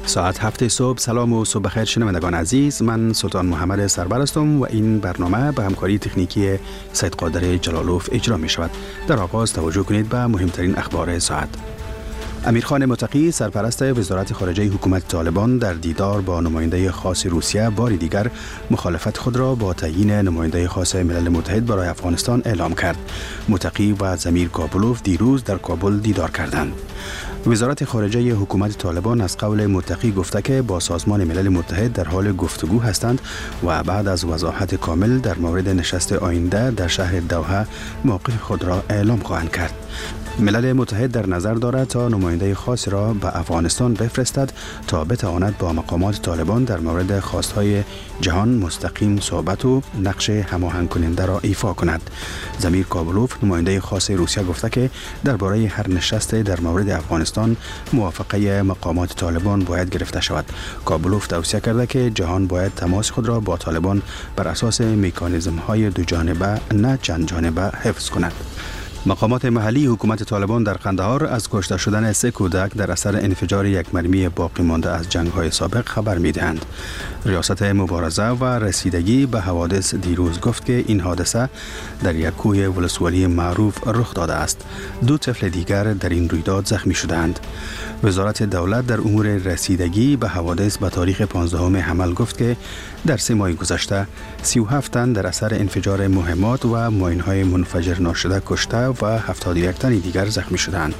ساعت 7 صبح. سلام و صبح بخیر شنوندگان عزیز، من سلطان محمد سرور هستم و این برنامه به همکاری تکنیکی سید قادر جلالوف اجرا می شود. در آغاز توجه کنید به مهمترین اخبار ساعت. امیرخان متقی سرپرست وزارت خارجه حکومت طالبان در دیدار با نماینده خاص روسیه بار دیگر مخالفت خود را با تعیین نماینده خاص ملل متحد برای افغانستان اعلام کرد. متقی و زمیر کابلوف دیروز در کابل دیدار کردند. وزارت خارجه حکومت طالبان از قول متقی گفته که با سازمان ملل متحد در حال گفتگو هستند و بعد از وضاحت کامل در مورد نشست آینده در شهر دوحه موقف خود را اعلام خواهند کرد. ملل متحد در نظر دارد تا نماینده خاص را به افغانستان بفرستد تا بتواند با مقامات طالبان در مورد خواستهای جهان مستقیم صحبت و نقش هماهنگ کننده را ایفا کند. زمیر کابلوف نماینده خاص روسیه گفته که درباره هر نشست در مورد افغانستان موافقه مقامات طالبان باید گرفته شود. کابلوف توصیه کرده که جهان باید تماس خود را با طالبان بر اساس مکانیزم های دو جانبه نه چند جانبه حفظ کند. مقامات محلی حکومت طالبان در قندهار از کشته شدن 3 کودک در اثر انفجار یک مرمی باقی مانده از جنگ‌های سابق خبر می‌دهند. ریاست مبارزه و رسیدگی به حوادث دیروز گفت که این حادثه در یک کوه ولسوالی معروف رخ داده است. 2 طفل دیگر در این رویداد زخمی شدند. وزارت دولت در امور رسیدگی به حوادث به تاریخ 15 حمل گفت که در 3 ماه گذشته 37 تن در اثر انفجار مهمات و ماین‌های منفجر ناشده کشته و 71 تن دیگر زخمی شدند.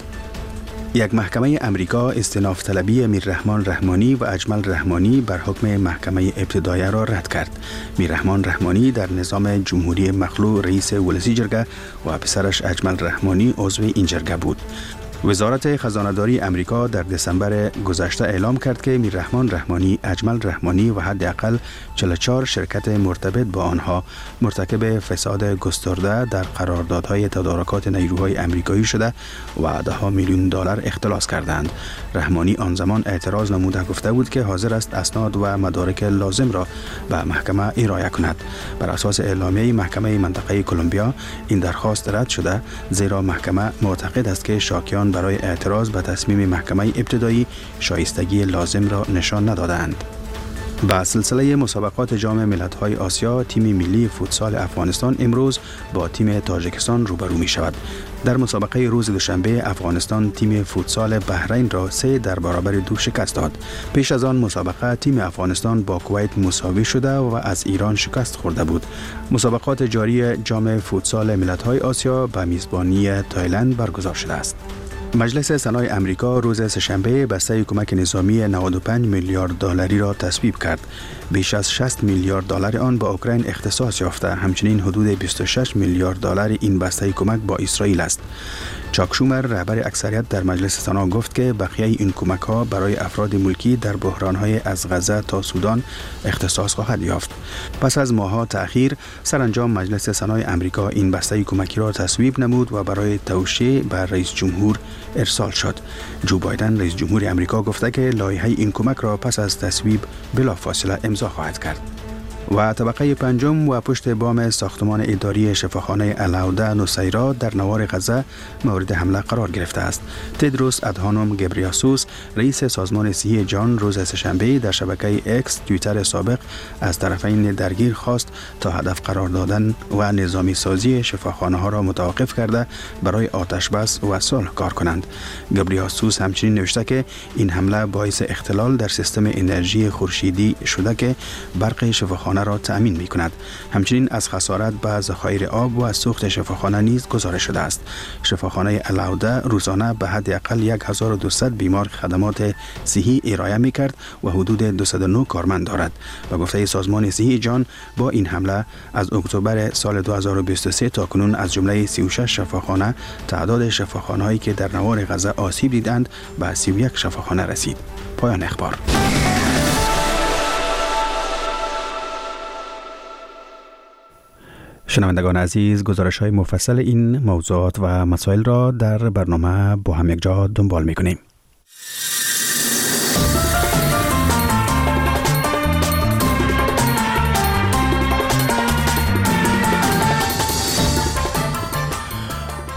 یک محکمه امریکا استئناف طلبی میررحمان رحمانی و اجمل رحمانی بر حکم محکمه ابتدایه را رد کرد. میررحمان رحمانی در نظام جمهوری مخلوع رئیس ولسی جرگه و پسرش اجمل رحمانی عضو این جرگه بود. وزارت خزانه‌داری امریکا در دسامبر گذشته اعلام کرد که میررحمان رحمانی، اجمل رحمانی و حداقل 44 شرکت مرتبط با آنها مرتکب فساد گسترده در قراردادهای تدارکات نیروهای امریکایی شده و $10 میلیون اختلاس کردند. رحمانی آن زمان اعتراض نموده گفته بود که حاضر است اسناد و مدارک لازم را به محکمه ارائه کند. بر اساس اعلامیه محکمه منطقه کلمبیا این درخواست رد شده، زیرا محکمه معتقد است که شاکیان برای اعتراض به تصمیم محکمه ابتدایی شایستگی لازم را نشان ندادند. با سلسله مسابقات جام ملت‌های آسیا، تیم ملی فوتسال افغانستان امروز با تیم تاجیکستان روبرو می شود. در مسابقه روز دوشنبه افغانستان تیم فوتسال بحرین را 3-2 شکست داد. پیش از آن مسابقه تیم افغانستان با کویت مساوی شده و از ایران شکست خورده بود. مسابقات جاری جام فوتسال ملت‌های آسیا به میزبانی تایلند برگزار شده است. مجلس سنای امریکا روز سه‌شنبه بسته کمک نظامی 95 میلیارد دلاری را تصویب کرد. بیش از 60 میلیارد دلار آن به اوکراین اختصاص یافته. همچنین حدود 26 میلیارد دلار این بسته کمک با اسرائیل است. چاک شومر رهبر اکثریت در مجلس سنا گفت که بقیه این کمک ها برای افراد ملکی در بحران های از غزه تا سودان اختصاص خواهد یافت. پس از ماه‌ها تأخیر سرانجام مجلس سنای امریکا این بسته کمکی را تصویب نمود و برای توشیح به رئیس جمهور ارسال شد. جو بایدن رئیس جمهور امریکا گفته که لایحه این کمک را پس از تصویب بلافاصله امضا خواهد کرد. و طبقه 5 و پشت بام ساختمان اداری شفاخانه العوده نصیرا در نوار غزه مورد حمله قرار گرفته است. تدروس ادهانوم گبریاسوس رئیس سازمان صحی جهان روز سه‌شنبه در شبکه اکس توییتر سابق از طرفین درگیر خواست تا هدف قرار دادن و نظامی سازی شفاخانه ها را متوقف کرده برای آتش بس و صلح کار کنند. گبریاسوس همچنین نوشته که این حمله باعث اختلال در سیستم انرژی خورشیدی شده که برق شفاخانه را تأمین می کند. همچنین از خسارت به ذخایر آب و سوخت شفاخانه نیز گزارش شده است. شفاخانه العوده روزانه به حداقل 1200 بیمار خدمات صحی ارائه می کرد و حدود 209 کارمند دارد. و گفته سازمان صحی جهان با این حمله از اکتبر سال 2023 تا کنون از جمله 36 شفاخانه تعداد شفاخانه هایی که در نوار غزه آسیب دیدند به 31 شفاخانه رسید. پایان اخبار. شنوندگان عزیز، گزارش‌های مفصل این موضوعات و مسائل را در برنامه با هم یک جا دنبال می‌کنیم.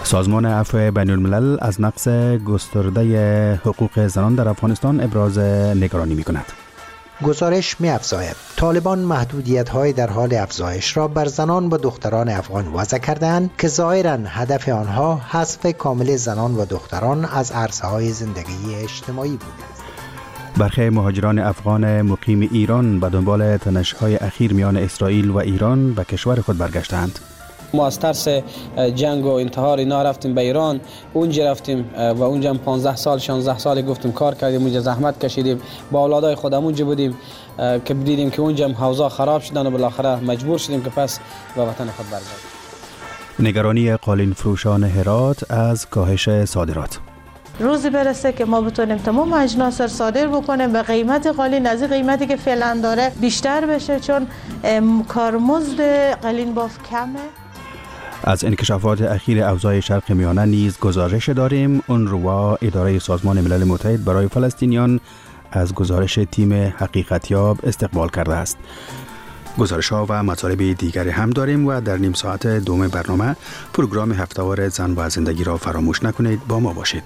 سازمان عفو بین الملل از نقض گسترده حقوق زنان در افغانستان ابراز نگرانی می کند. گزارش می افزاید طالبان محدودیت‌های در حال افزایش را بر زنان و دختران افغان وضع کردند که ظاهراً هدف آنها حذف کامل زنان و دختران از عرصه‌های زندگی اجتماعی بوده است. برخی مهاجران افغان مقیم ایران به دنبال تنش‌های اخیر میان اسرائیل و ایران به کشور خود برگشتند. ما از ترس جنگ و انتحار اینا رفتیم به ایران، اونجا رفتیم و اونجا 15 سال 16 سال گفتیم کار کردیم، اونجا زحمت کشیدیم، با اولادای خودم اونجا بودیم که دیدیم که اونجا حوضا خراب شدن و بالاخره مجبور شدیم که پس به وطن خود برگردیم. نگرانی قالین فروشان هرات از کاهش صادرات. روزی برسه که ما بتونیم تمام اجناس را صادر بکنیم به قیمت قالین از قیمتی که فعلا داره بیشتر بشه، چون کارمزد قالین باف کمه. از انکشافات اخیر اوضاع شرق میانه نیز گزارش داریم. اونروا اداره سازمان ملل متحد برای فلسطینیان از گزارش تیم حقیقتیاب استقبال کرده است. گزارش ها و مطالب دیگری هم داریم و در نیم ساعت دوم برنامه پروگرام هفته‌وار زن و زندگی را فراموش نکنید، با ما باشید.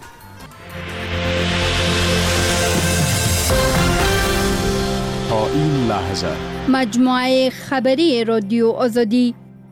تا این لحظه مجموعه خبری رادیو آزادی.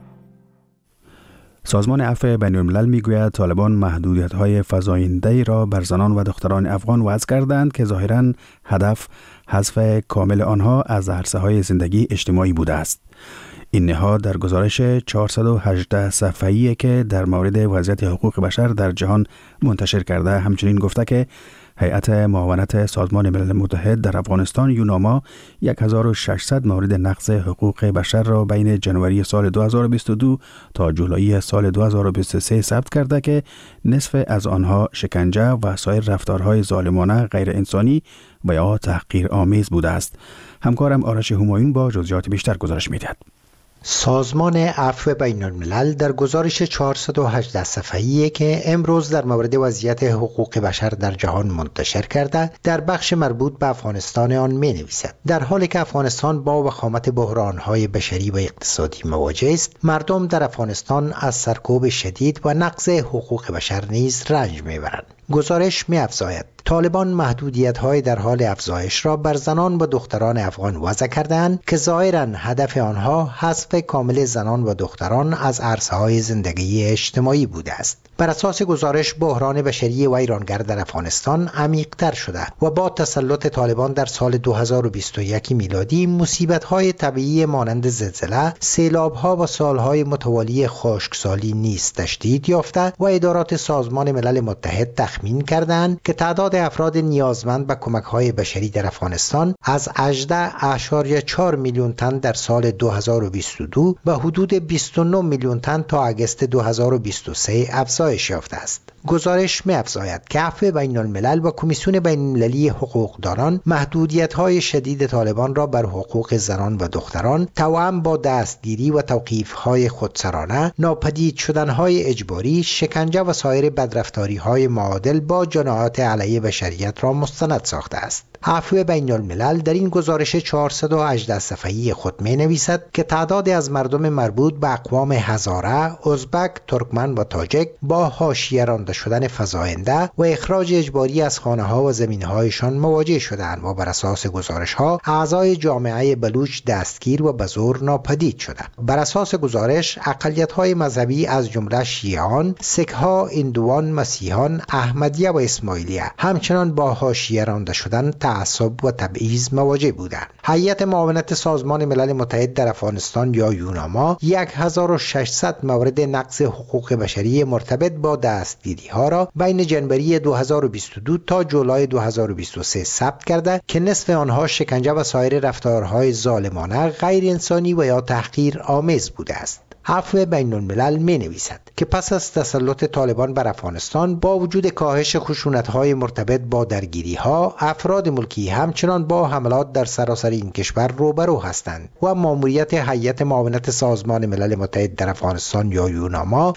سازمان عفو بین الملل میگوید طالبان محدودیت‌های فزاینده‌ای را بر زنان و دختران افغان وضع کردند که ظاهراً هدف حذف کامل آنها از عرصه‌های زندگی اجتماعی بوده است. این نهاد در گزارش 418 صفحه‌ای که در مورد وضعیت حقوق بشر در جهان منتشر کرده همچنین گفته که هیئت معاونت سازمان ملل متحد در افغانستان یوناما 1600 مورد نقض حقوق بشر را بین جنوری سال 2022 تا جولای سال 2023 ثبت کرده که نصف از آنها شکنجه و سایر رفتارهای ظالمانه غیر انسانی و یا تحقیرآمیز بوده است. همکارم آرش همایون با جزئیات بیشتر گزارش می‌دهد. سازمان عفو بین الملل در گزارش 418 صفحه‌ای که امروز در مورد وضعیت حقوق بشر در جهان منتشر کرده در بخش مربوط به افغانستان آن می‌نویسد در حالی که افغانستان با وخامت بحران‌های بشری و اقتصادی مواجه است، مردم در افغانستان از سرکوب شدید و نقض حقوق بشر نیز رنج می‌برند. گزارش می‌افزاید طالبان محدودیت‌های در حال افزایش را بر زنان و دختران افغان وضع کردند که ظاهراً هدف آنها حذف کامل زنان و دختران از عرصه‌های زندگی اجتماعی بوده است. بر اساس گزارش بحران بشری و ویرانگر در افغانستان عمیق‌تر شده و با تسلط طالبان در سال 2021 میلادی مصیبت‌های طبیعی مانند زلزله، سیلاب‌ها و سال‌های متوالی خشکسالی نیز تشدید یافته و ادارات سازمان ملل متحد تخمین کردند که تعداد افراد نیازمند به کمک‌های بشری در افغانستان از 18.4 میلیون تن در سال 2022 به حدود 29 میلیون تن تا اگست 2023 افزایش یافته است. گزارش می‌افزاید که عفو بین الملل و کمیسیون بین المللی حقوقدانان محدودیت‌های شدید طالبان را بر حقوق زنان و دختران توأم با دستگیری و توقیف‌های خودسرانه، ناپدید شدن‌های اجباری، شکنجه و سایر بدرفتاری‌های معادل با جنایات علیه بشریت را مستند ساخته است. عفو بین الملل در این گزارش 418 صفحه‌ای خود می‌نویسد که تعدادی از مردم مربوط به اقوام هزاره، ازبک، ترکمن و تاجک با حاشیه رانده شدن فزاینده و اخراج اجباری از خانه‌ها و زمین‌هایشان مواجه شدند و بر اساس گزارش‌ها اعضای جامعه بلوچ دستگیر و به زور ناپدید شدند. بر اساس گزارش اقلیت‌های مذهبی از جمله شیعیان، سک‌ها، هندوان، مسیحیان، احمدیه و اسماعیلیه همچنان با حاشیه رانده شدن، تعصب و تبعیض مواجه بودند. هیئت معاونت سازمان ملل متحد در افغانستان یا یوناما 1600 مورد نقض حقوق بشری مرتبط با دستگیری‌ها را بین جنوری 2022 تا جولای 2023 ثبت کرده که نصف آنها شکنجه و سایر رفتارهای ظالمانه، غیر انسانی و یا تحقیر آمیز بوده است. عفو بین الملل می نویسد که پس از تسلط طالبان بر افغانستان با وجود کاهش خشونت‌های مرتبط با درگیری‌ها، افراد ملکی همچنان با حملات در سراسر این کشور روبرو هستند و ماموریت هیئت معاونت سازمان ملل متحد در افغانستان یا یوناما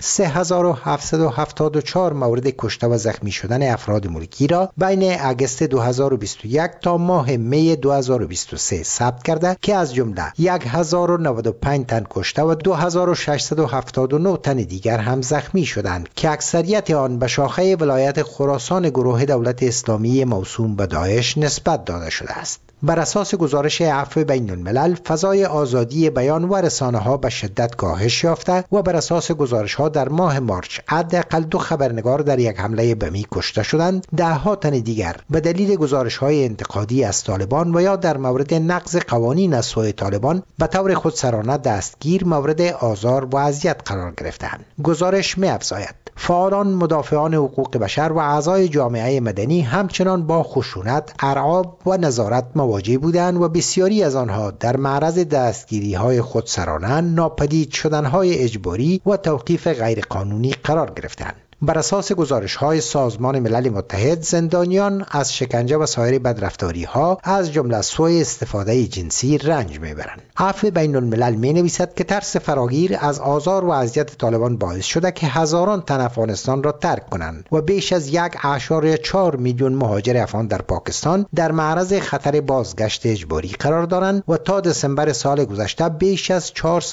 3774 مورد کشته و زخمی شدن افراد ملکی را بین اگست 2021 تا ماه می 2023 ثبت کرده که از جمله 1095 تن کشته و 2000 679 تن دیگر هم زخمی شدند که اکثریت آن به شاخه ولایت خراسان گروه دولت اسلامی موسوم به داعش نسبت داده شده است. بر اساس گزارش عفو بین الملل، فضای آزادی بیان و رسانه ها به شدت کاهش یافته و بر اساس گزارش ها در ماه مارچ حداقل 2 خبرنگار در یک حمله بمی کشته شدند، 10 تن دیگر به دلیل گزارش های انتقادی از طالبان و یا در مورد نقض قوانین از سوی طالبان به طور خودسرانه دستگیر مورد آزار و اذیت قرار گرفتند. گزارش می‌افزاید فعالان مدافعان حقوق بشر و اعضای جامعه مدنی همچنان با خشونت، ارعاب و نظارت مواجه بودند و بسیاری از آنها در معرض دستگیری‌های خودسرانه، ناپدید شدن‌های اجباری و توقیف غیرقانونی قرار گرفتند. بر اساس گزارش‌های سازمان ملل متحد، زندانیان از شکنجه و سایر بدرفتاری‌ها از جمله سوء استفاده جنسی رنج می‌برند. عفو بین الملل می‌نویسد که ترس فراگیر از آزار و اذیت طالبان باعث شده که هزاران تن افغانستان را ترک کنند و بیش از 1.4 میلیون مهاجر افغان در پاکستان در معرض خطر بازگشت اجباری قرار دارند و تا دسامبر سال گذشته بیش از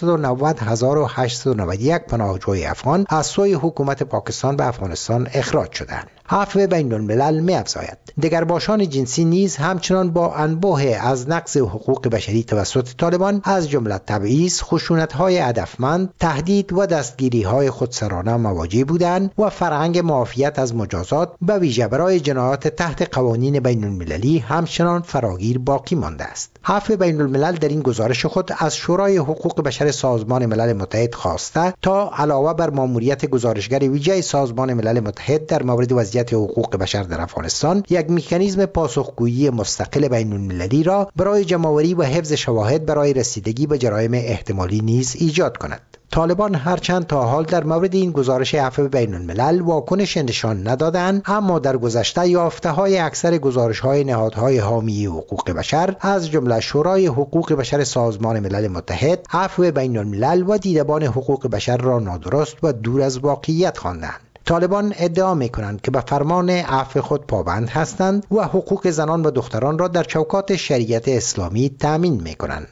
490,891 پناهجوی افغان از سوی حکومت پاکستان به افغانستان اخراج شدند. عفو بین الملل می‌افزاید دگرباشان جنسی نیز همچنان با انبوه از نقض حقوق بشری توسط طالبان از جمله تبعیض، خشونت‌های هدفمند، تهدید و دستگیری‌های خودسرانه مواجه بودند و فرهنگ معافیت از مجازات به ویژه برای جنایات تحت قوانین بین المللی همچنان فراگیر باقی مانده است. عفو بین الملل در این گزارش خود از شورای حقوق بشر سازمان ملل متحد خواسته تا علاوه بر ماموریت گزارشگر ویژه سازمان ملل متحد در مورد وضعیت حقوق بشر در افغانستان، یک مکانیزم پاسخگویی مستقل بین المللی را برای جمع‌آوری و حفظ شواهد برای رسیدگی به جرایم احتمالی نیز ایجاد کند. طالبان هرچند تا حال در مورد این گزارش عفو بین الملل واکنش نشان ندادند، اما در گذشته یافته‌های اکثر گزارش‌های نهادهای حامی حقوق بشر از جمله شورای حقوق بشر سازمان ملل متحد، عفو بین الملل و دیدبان حقوق بشر را نادرست و دور از واقعیت خواندند. طالبان ادعا می‌کنند که به فرمان عفو خود پابند هستند و حقوق زنان و دختران را در چوکات شریعت اسلامی تأمین می‌کنند.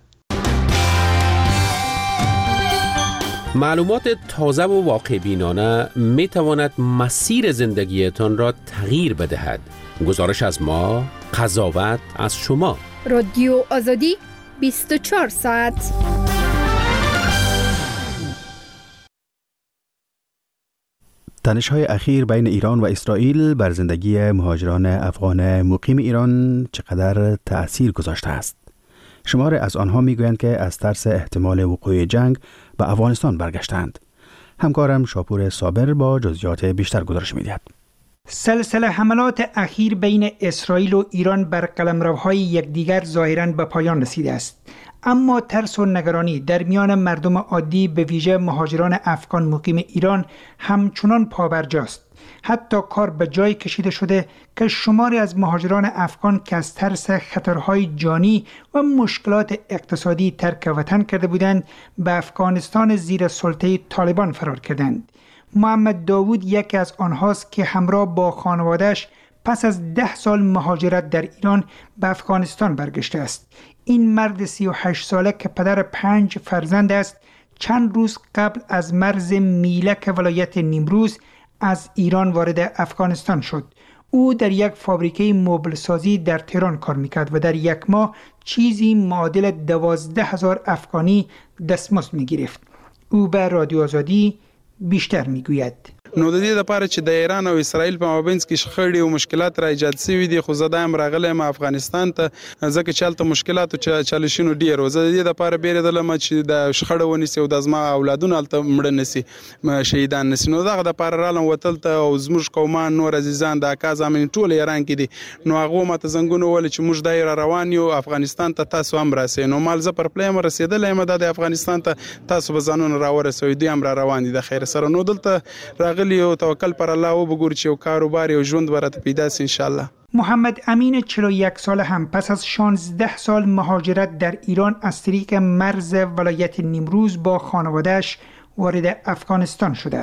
معلومات تازه و واقع بینانه می تواند مسیر زندگیتان را تغییر بدهد. گزارش از ما، قضاوت از شما. رادیو آزادی 24 ساعت. تنش‌های اخیر بین ایران و اسرائیل بر زندگی مهاجران افغان مقیم ایران چقدر تأثیر گذاشته است؟ شمار از آنها میگویند که از ترس احتمال وقوع جنگ به افغانستان برگشتند. همکارم شاپور صابر با جزئیات بیشتر گزارش می‌دهد. سلسله حملات اخیر بین اسرائیل و ایران بر قلمروهای یکدیگر ظاهراً به پایان رسیده است. اما ترس و نگرانی در میان مردم عادی به ویژه مهاجران افغان مقیم ایران همچنان پابرجاست. حتی کار به جای کشیده شده که شماری از مهاجران افغان که از ترس خطرهای جانی و مشکلات اقتصادی ترک وطن کرده بودند به افغانستان زیر سلطه طالبان فرار کردند. محمد داوود یکی از آنهاست که همراه با خانواده‌اش پس از 10 سال مهاجرت در ایران به افغانستان برگشته است. این مرد 38 ساله که پدر 5 فرزند است، چند روز قبل از مرز میلک ولایت نیمروز از ایران وارد افغانستان شد. او در یک فابریکه مبل سازی در تهران کار میکرد و در یک ماه چیزی معادل 12,000 افغانی دستمزد میگرفت. او به رادیو آزادی بیشتر میگوید. نو د دې لپاره چې د ایران او اسرائیل په مابینځ کې شخړې او مشکلات را ایجاد شوي دي، خو زه دایم راغلی یم افغانستان ته ځکه چې هلته مشکلات او چالشونو ډېر و. زه د دې لپاره بیرېدلم چې د شخړه ونیسي او د زما اولادونه هلته مړه نسي، شهیدان نسي. نو دغه دپاره رالم وطن ته او زموږ قومان نور عزیزان د اکا زامن ټول ایران کې دي. نو هغو ماته زنګونه وویل چې موږ دا را روان یو افغانستان ته، تاسو هم راسئ. نو مال زه پر پلی یم رسېدلی یم د افغانستان ته، تاسو به ځانونه راورسوئ. دوی هم را روان دي د خیر سره. نو دلته راغلي او توکل پر الله و بگور چې یو کاروبار یو ژوند برات پیدا سي ان شاء الله. محمد امین 41 ساله هم پس از 16 سال مهاجرت در ایران از طریق مرز ولایت نیمروز با خانواده‌اش وارد افغانستان شده است.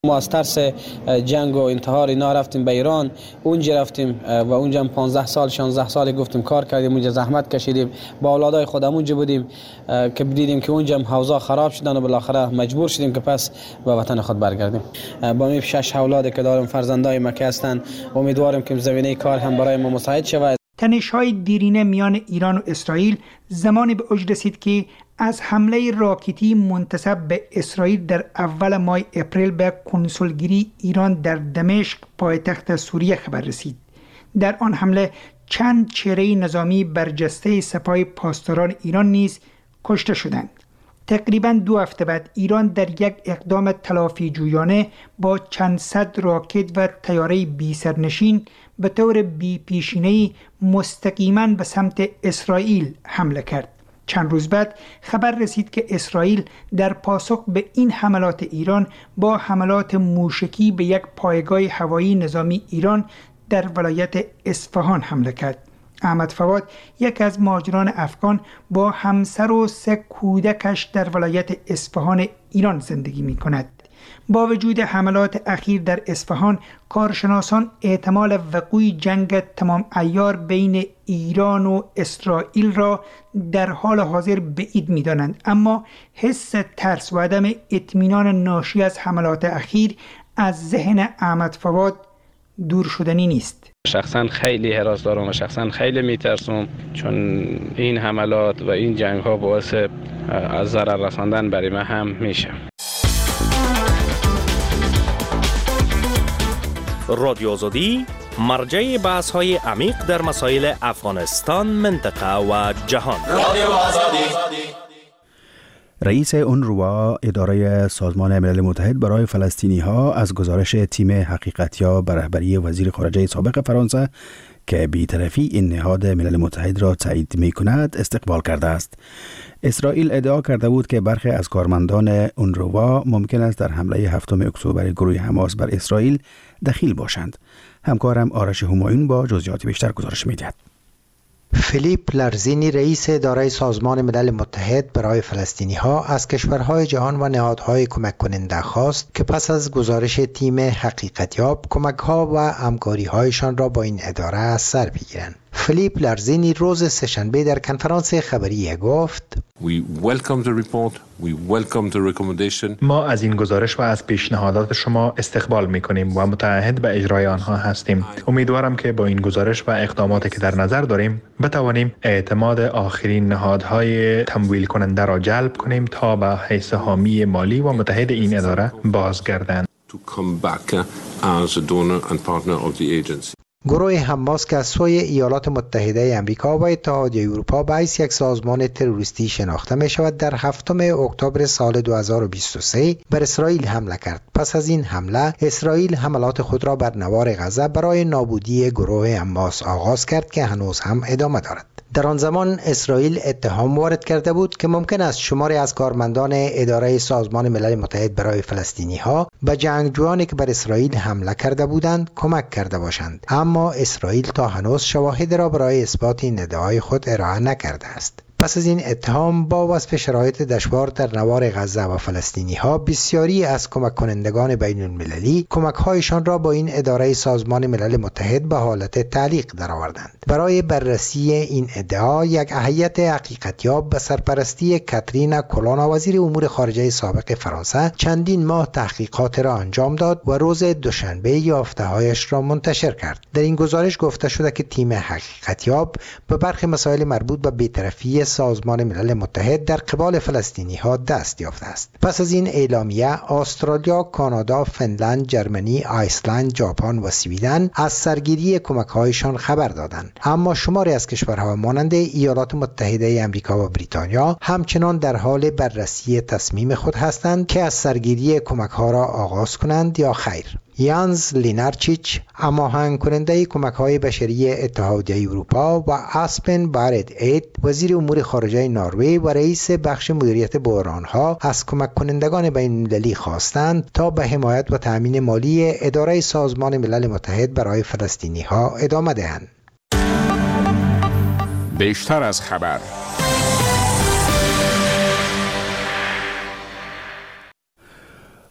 ما از ترس جنگ و انتحار اینا رفتیم به ایران، اونجا رفتیم و اونجا 15 سال 16 سال گفتیم کار کردیم، اونجا زحمت کشیدیم، با اولادای خودمون اونجا بودیم که دیدیم که اونجا حوضا خراب شدن و بالاخره مجبور شدیم که پس به وطن خود برگردیم. با می 6 اولادی که دارم فرزندای مکه هستند، امیدوارم که زمینه کار هم برای ما مساعد شود. تنش‌های دیرینه میان ایران و اسرائیل زمانی به اوج رسید که از حمله راکتی منتسب به اسرائیل در اول ماه اپریل به کنسولگری ایران در دمشق پایتخت سوریه خبر رسید. در آن حمله چند چهره نظامی برجسته سپاه پاسداران ایران نیز کشته شدند. تقریباً 2 هفته بعد ایران در یک اقدام تلافی جویانه با چند صد راکت و طیاره بی سرنشین به طور بی پیشینه‌ای مستقیما به سمت اسرائیل حمله کرد. چند روز بعد خبر رسید که اسرائیل در پاسخ به این حملات ایران با حملات موشکی به یک پایگاه هوایی نظامی ایران در ولایت اصفهان حمله کرد. احمد فواد، یک از مهاجران افغان، با همسر و 3 کودکش در ولایت اصفهان ایران زندگی می کند. با وجود حملات اخیر در اصفهان، کارشناسان احتمال وقوع جنگ تمام عیار بین ایران و اسرائیل را در حال حاضر بعید می دانند، اما حس ترس و عدم اطمینان ناشی از حملات اخیر از ذهن احمد فواد دور شدنی نیست. شخصا خیلی هراس دارم و شخصا خیلی میترسم، چون این حملات و این جنگ ها باعث از ضرر رساندن برای من هم میشه. رادیو آزادی مرجع بحث های عمیق در مسائل افغانستان، منطقه و جهان. رادیو آزادی. رئیس اونروا، اداره سازمان ملل متحد برای فلسطینی ها، از گزارش تیم حقیقتیاب به رهبری وزیر خارجه سابق فرانسه که بی‌طرفی این نهاد ملل متحد را تایید می کند استقبال کرده است. اسرائیل ادعا کرده بود که برخی از کارمندان اونروا ممکن است در حمله 7 اکتبر گروه حماس بر اسرائیل دخیل باشند. همکارم آرش همایون با جزئیات بیشتر گزارش می‌دهد. فیلیپ لارزینی، رئیس اداره سازمان ملل متحد برای فلسطینی ها، از کشورهای جهان و نهادهای کمک کننده خواست که پس از گزارش تیم حقیقتیاب کمک ها و همکاری هایشان را با این اداره از سر بگیرند. فیلیپ لارزینی روز سه‌شنبه در کنفرانس خبری گفت: ما از این گزارش و از پیشنهادات شما استقبال می‌کنیم و متعهد به اجرای آنها هستیم. امیدوارم که با این گزارش و اقداماتی که در نظر داریم بتوانیم اعتماد آخرین نهادهای تمویل کننده را جلب کنیم تا به حیث حامی مالی و متحد این اداره بازگردند. گروه حماس که از سوی ایالات متحده آمریکا و اتحادیه اروپا به حیث یک سازمان تروریستی شناخته می شود، در 7 اکتبر سال 2023 بر اسرائیل حمله کرد. پس از این حمله، اسرائیل حملات خود را بر نوار غزه برای نابودی گروه حماس آغاز کرد که هنوز هم ادامه دارد. در آن زمان اسرائیل اتهام وارد کرده بود که ممکن است شماری از کارمندان اداره سازمان ملل متحد برای فلسطینی ها به جنگجویانی که بر اسرائیل حمله کرده بودند کمک کرده باشند، اما اسرائیل تا هنوز شواهد را برای اثبات این ادعای خود ارائه نکرده است. پس از این اتهام، با وصف شرایط دشوار در نوار غزه و فلسطینی ها، بسیاری از کمک کنندگان بین المللی کمک هایشان را با این اداره سازمان ملل متحد به حالت تعلیق درآوردند. برای بررسی این ادعا، یک هیئت حقیقتیاب به سرپرستی کاترین کولونا، وزیر امور خارجه سابق فرانسه، چندین ماه تحقیقات را انجام داد و روز دوشنبه یافته‌هایش را منتشر کرد. در این گزارش گفته شده که تیم حقیقتیاب به برخی مسائل مربوط به بی‌طرفی سازمان ملل متحد در قبال فلسطینی ها دست یافته است. پس از این اعلامیه، استرالیا، کانادا، فنلند، جرمنی، ایسلند، ژاپن و سویدن از سرگیری کمک هایشان خبر دادند، اما شماری از کشورها مانند ایالات متحده آمریکا و بریتانیا همچنان در حال بررسی تصمیم خود هستند که از سرگیری کمک ها را آغاز کنند یا خیر. یانز لینارچیچ، هماهنگ کننده کمک‌های بشری اتحادیه اروپا، و اسپن بارد اید، وزیر امور خارجه نروژ و رئیس بخش مدیریت بحران‌ها، از کمک کنندگان بین‌المللی خواستند تا به حمایت و تأمین مالی اداره سازمان ملل متحد برای فلسطینی‌ها ادامه دهند. بیشتر از خبر.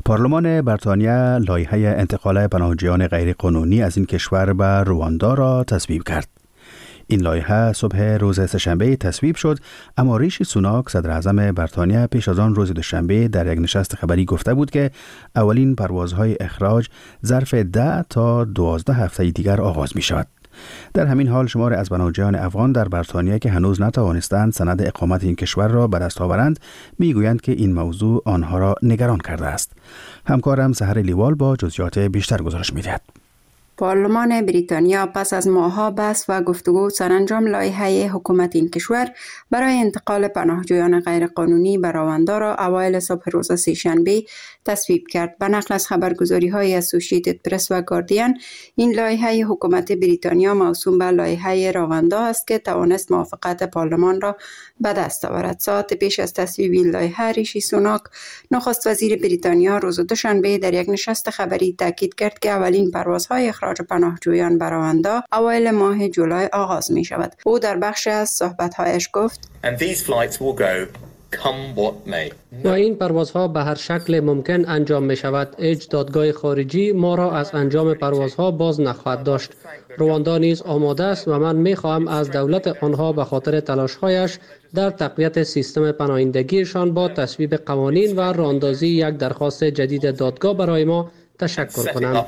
پارلمان بریتانیا لایحه انتقال پناهجویان غیرقانونی از این کشور به رواندا را تصویب کرد. این لایحه صبح روز سه‌شنبه تصویب شد، اما ریشی سوناک صدر اعظم بریتانیا پیش از آن روز دوشنبه در یک نشست خبری گفته بود که اولین پروازهای اخراج ظرف 10 تا 12 هفته دیگر آغاز می شود. در همین حال شمار از پناهجویان افغان در بریتانیا که هنوز نتوانستند سند اقامت این کشور را به دست آورند میگویند که این موضوع آنها را نگران کرده است. همکارم سحر لیوال با جزئیات بیشتر گزارش می‌دهد. پارلمان بریتانیا پس از ماه‌ها بحث و گفتگو سرانجام لایحه حکومت این کشور برای انتقال پناهجویان غیرقانونی به رواندا را اوایل صبح روز سه‌شنبه تصویب کرد. به نقل از خبرگزاری‌های اسوسییتد پرس و گاردین، این لایحه حکومت بریتانیا موسوم به لایحه رواندا است که توانست موافقت پارلمان را به دست آورد. ساعت پیش از تصویب این لایحه، ریشی سوناک نخست وزیر بریتانیا روز دوشنبه در یک نشست خبری تاکید کرد که اولین پروازهای اخراج پناهجویان به رواندا اوایل ماه جولای آغاز می شود. او در بخش از صحبت‌هایش گفت: و این پروازها به هر شکل ممکن انجام می شود. هیچ دادگاه خارجی ما را از انجام پروازها باز نخواهد داشت. رواندا نیز آماده است و من می خواهم از دولت آنها به خاطر تلاش‌هایش در تقویت سیستم پناهندگیشان با تصویب قوانین و راهاندازی یک درخواست جدید دادگاه برای ما تشکر کنم.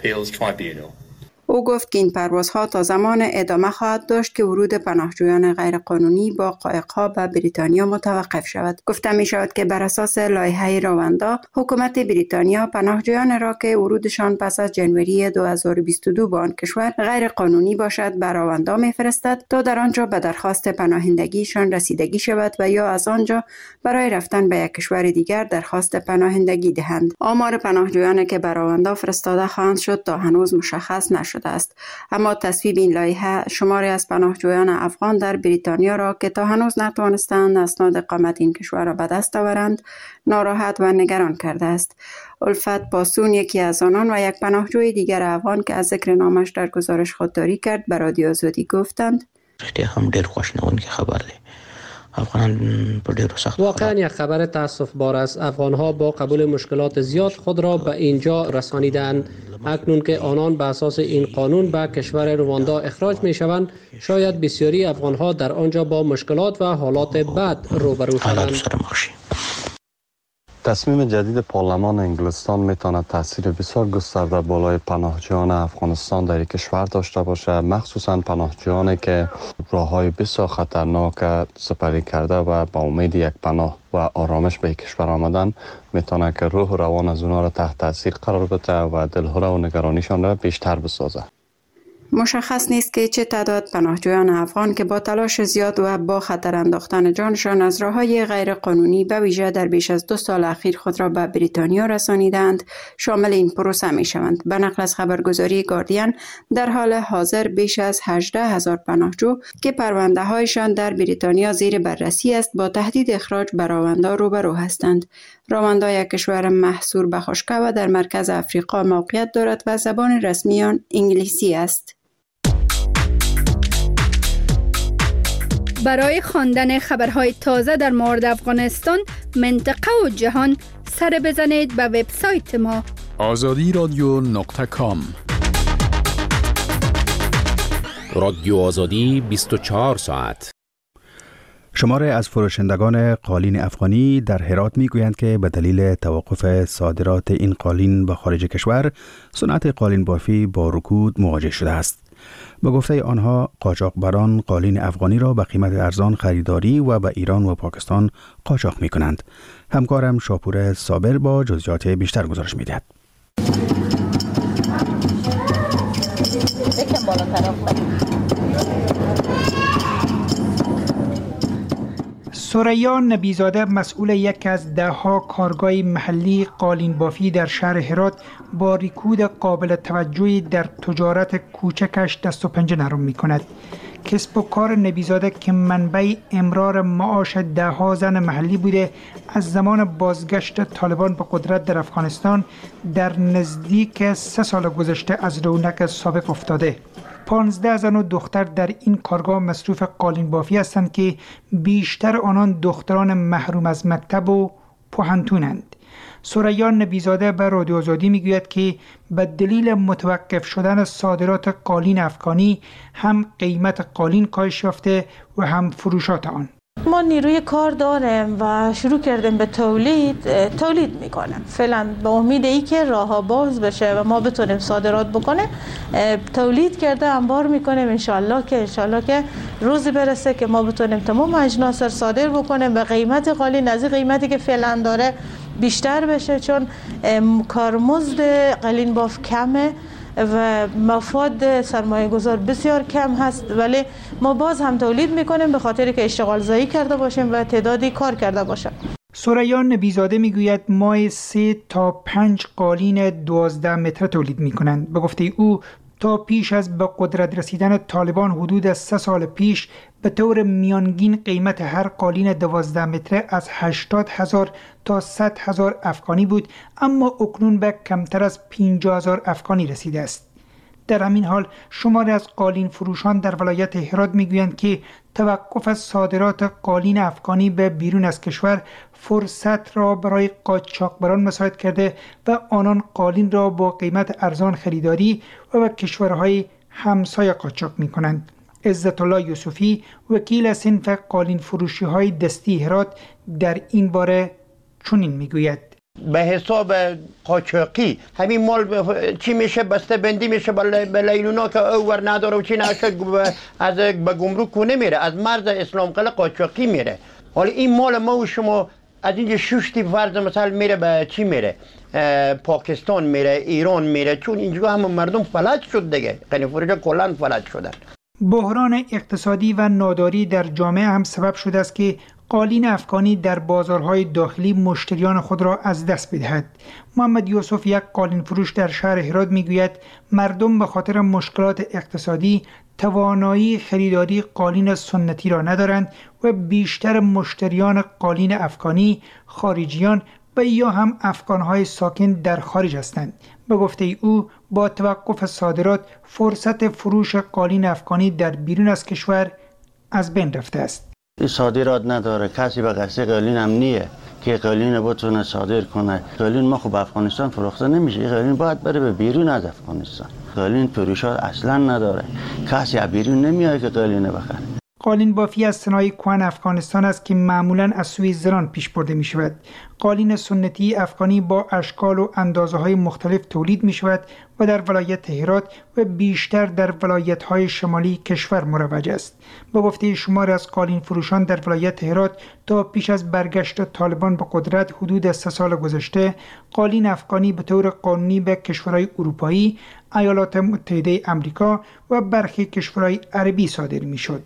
او گفت که این پروازها تا زمان ادامه خواهد داشت که ورود پناهجویان غیرقانونی با قایق‌ها به بریتانیا متوقف شود. گفته می شود که بر اساس لایحه رواندا، حکومت بریتانیا پناهجویان را که ورودشان پس از جنوری 2022 به آن کشور غیرقانونی باشد به رواندا می‌فرستد تا در آنجا به درخواست پناهندگیشان رسیدگی شود و یا از آنجا برای رفتن به یک کشور دیگر درخواست پناهندگی دهند. آمار پناهجویانی که به رواندا فرستاده خواهند شد تا هنوز مشخص نشده است. اما تصویب این لایحه شماری از پناهجویان افغان در بریتانیا را که تا هنوز نتوانستند اسناد اقامت این کشور را به دست آورند ناراحت و نگران کرده است. الفت پاسون، یکی از آنان و یک پناهجوی دیگر افغان که از ذکر نامش در گزارش خودداری کرد، به رادیو آزادی گفتند: هم ډیر خوشنونکی خبر دی. واقعا یک خبر تاسف بار است. افغانها با قبول مشکلات زیاد خود را به اینجا رسانیدند. اکنون که آنان به اساس این قانون به کشور رواندا اخراج می شوند، شاید بسیاری افغانها در آنجا با مشکلات و حالات بد روبرو شوند. تصمیم جدید پارلمان انگلستان میتواند تاثیر بسیار گسترده بالای پناهجویان افغانستان در کشور داشته باشد، مخصوصا پناهجویانی که راههای بسیار خطرناک سپری کرده و با امید یک پناه و آرامش به کشور آمدن میتونه که روح و روان از اونها را تحت تاثیر قرار بده و دلهره و نگرانیشان را بیشتر بسازه. مشخص نیست که چه تعداد پناهجویان افغان که با تلاش زیاد و با خطر انداختن جانشان از راه‌های غیرقانونی به ویژه در بیش از 2 سال اخیر خود را به بریتانیا رسانیدند شامل این پروسه می شوند. به نقل از خبرگزاری گاردین، در حال حاضر بیش از 18,000 پناهجو که پرونده هایشان در بریتانیا زیر بررسی است با تهدید اخراج به رواندا روبرو هستند. رواندا یک کشور محصور به خشکی و در مرکز افریقا موقعیت دارد و زبان رسمی آن انگلیسی است. برای خواندن خبرهای تازه در مورد افغانستان، منطقه و جهان، سر بزنید به وبسایت ما azadiradyo.com. رادیو آزادی 24 ساعت. شماره از فروشندگان قالین افغانی در هرات میگویند که به دلیل توقف صادرات این قالین به خارج کشور، صنعت قالین بافی با رکود مواجه شده است. به گفته آنها، قاچاقبران قالین افغانی را به قیمت ارزان خریداری و به ایران و پاکستان قاچاق می کنند. همکارم شاپور صابر با جزئیات بیشتر گزارش می دهد. ثریا نبیزاده، مسئول یک از 10 کارگاه محلی قالین بافی در شهر هرات، با رکود قابل توجهی در تجارت کوچکش دست و پنجه نرم می کند. کسب و کار نبیزاده که منبع امرار معاش 10 زن محلی بوده، از زمان بازگشت طالبان به قدرت در افغانستان در نزدیک 3 سال گذشته از رونق سابق افتاده. 15 زن و دختر در این کارگاه مصروف قالین بافی هستند که بیشتر آنان دختران محروم از مکتب و پوهنتونند. ثریا نبیزاده به رادیو آزادی میگوید که به دلیل متوقف شدن صادرات قالین افغانی هم قیمت قالین کاهش یافته و هم فروشات آن. ما نیروی کار داریم و شروع کردیم به تولید میکنیم. فعلا به امید ای که راه باز بشه و ما بتونیم صادرات بکنیم، تولید کرده انبار میکنیم. انشالله که روزی برسه که ما بتونیم تمام اجناس رو صادر بکنیم به قیمت قالین از این قیمتی که فعلا داره بیشتر بشه، چون کارمزد قالین باف کمه و مفاد سرمایه گذار بسیار کم هست، ولی ما باز هم تولید میکنیم به خاطر که اشتغال زایی کرده باشیم و تعدادی کار کرده باشیم. ثریا نبیزاده میگوید ماه 3 تا 5 قالین 12 متر تولید میکنند. به گفته او تا پیش از به قدرت رسیدن طالبان حدود 3 سال پیش به طور میانگین قیمت هر قالین 12 متره از 80,000 تا 100,000 افغانی بود، اما اکنون به کمتر از 50,000 افغانی رسیده است. در همین حال شماری از قالین فروشان در ولایت هرات میگویند که توقف صادرات قالین افغانی به بیرون از کشور فرصت را برای قاچاقبران مساعد کرده و آنان قالین را با قیمت ارزان خریداری و به کشورهای همسایه قاچاق میکنند. عزت الله یوسفی وکیل صنف قالین فروشی های دستی هرات در این باره چنین میگوید: به حساب قاچاقی همین مال چی میشه؟ بسته بندی میشه به لیلونا که اور نداره و چی نشه از به گمرک نمیره، از مرز اسلام قلعه قاچاقی میره. حالا این مال ما و شما از اینجا ششتی فرض مثلا میره به چی میره؟ پاکستان میره، ایران میره، چون اینجا هم مردم فلج شد دیگه، قالین فروشا کلا فلج شدن. بحران اقتصادی و ناداری در جامعه هم سبب شده است که قالین افغانی در بازارهای داخلی مشتریان خود را از دست بدهد. محمد یوسف، یک قالین فروش در شهر هرات، میگوید مردم به خاطر مشکلات اقتصادی توانایی خریداری قالین سنتی را ندارند و بیشتر مشتریان قالین افغانی خارجیان و یا هم افغانهای ساکن در خارج هستند. به گفته او با توقف صادرات فرصت فروش قالین افغانی در بیرون از کشور از بین رفته است. صادرات نداره، کسی به قصد قالین هم نیه که قالین بتونه صادر کنه. قالین ما خب افغانستان فروخته نمیشه، قالین باید بره به بیرون از افغانستان. قالین فروشات اصلا نداره، کسی از بیرون نمیاد که قالین بخره. قالین بافی از صنایع کهن افغانستان است که معمولاً از سوی زنان پیش برده می شود. قالین سنتی افغانی با اشکال و اندازه های مختلف تولید می شود و در ولایت هرات و بیشتر در ولایت های شمالی کشور مروج است. به گفته شمار از قالین فروشان در ولایت هرات تا پیش از برگشت طالبان به قدرت حدود 3 سال گذشته، قالین افغانی به طور قانونی به کشورهای اروپایی، ایالات متحده آمریکا و برخی کشورهای عربی صادر می شد.